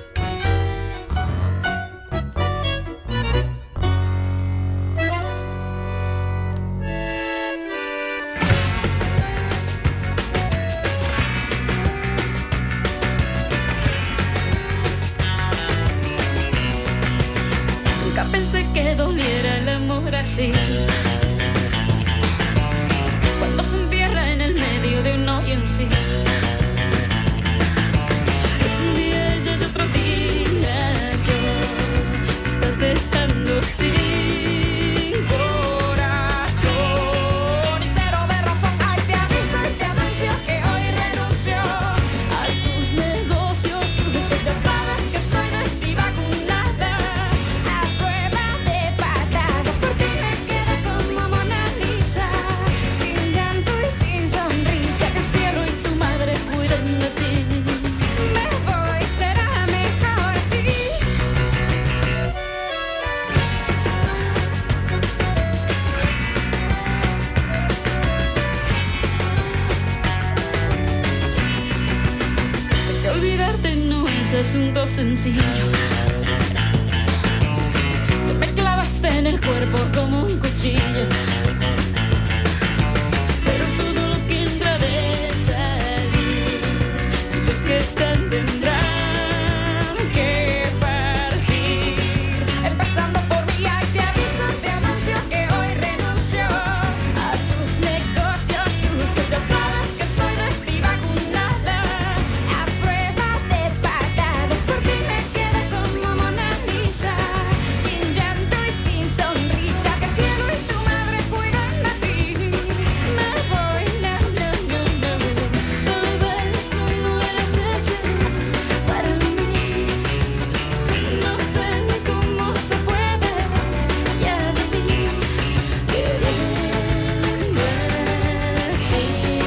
S13: Nunca pensé que doliera el amor así. Cuando se entierra en el medio de un hoyo en sí. Es un día y es otro día yo. Estás dejando sin corazón y cero de razón. Ay, te aviso y te anuncio que hoy renuncio a tus negocios. Dices, ya sabes que estoy desvacunada a prueba de patadas. Por ti me quedo como Mona Lisa, sin llanto y sin sonrisa. Que el cielo y tu madre cuiden de ti. Me voy, será mejor así. Sé que olvidarte no es asunto sencillo. Tú me clavaste en el cuerpo como un cuchillo. Pero todo lo que entra de salir, los que están tendrán que partir. Empezando por mí, ay, te aviso, te anuncio que hoy renuncio a tus negocios sucios. Ya sabes que estoy desvacunada a prueba de patadas. Por ti me quedé como Mona Lisa, sin llanto y sin sonrisa. Que el cielo y tu madre cuidan de ti. Me voy, no, no, no, no. Tal vez tú no eres especial para mí. No sé ni cómo se puede ya vivir queriendo así.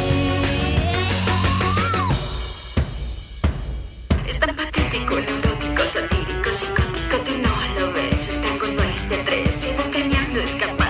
S7: Es tan patético, neurótico, satírico, psicótico, tú no lo ves. El tango no es de tres, llevo planeando escapar.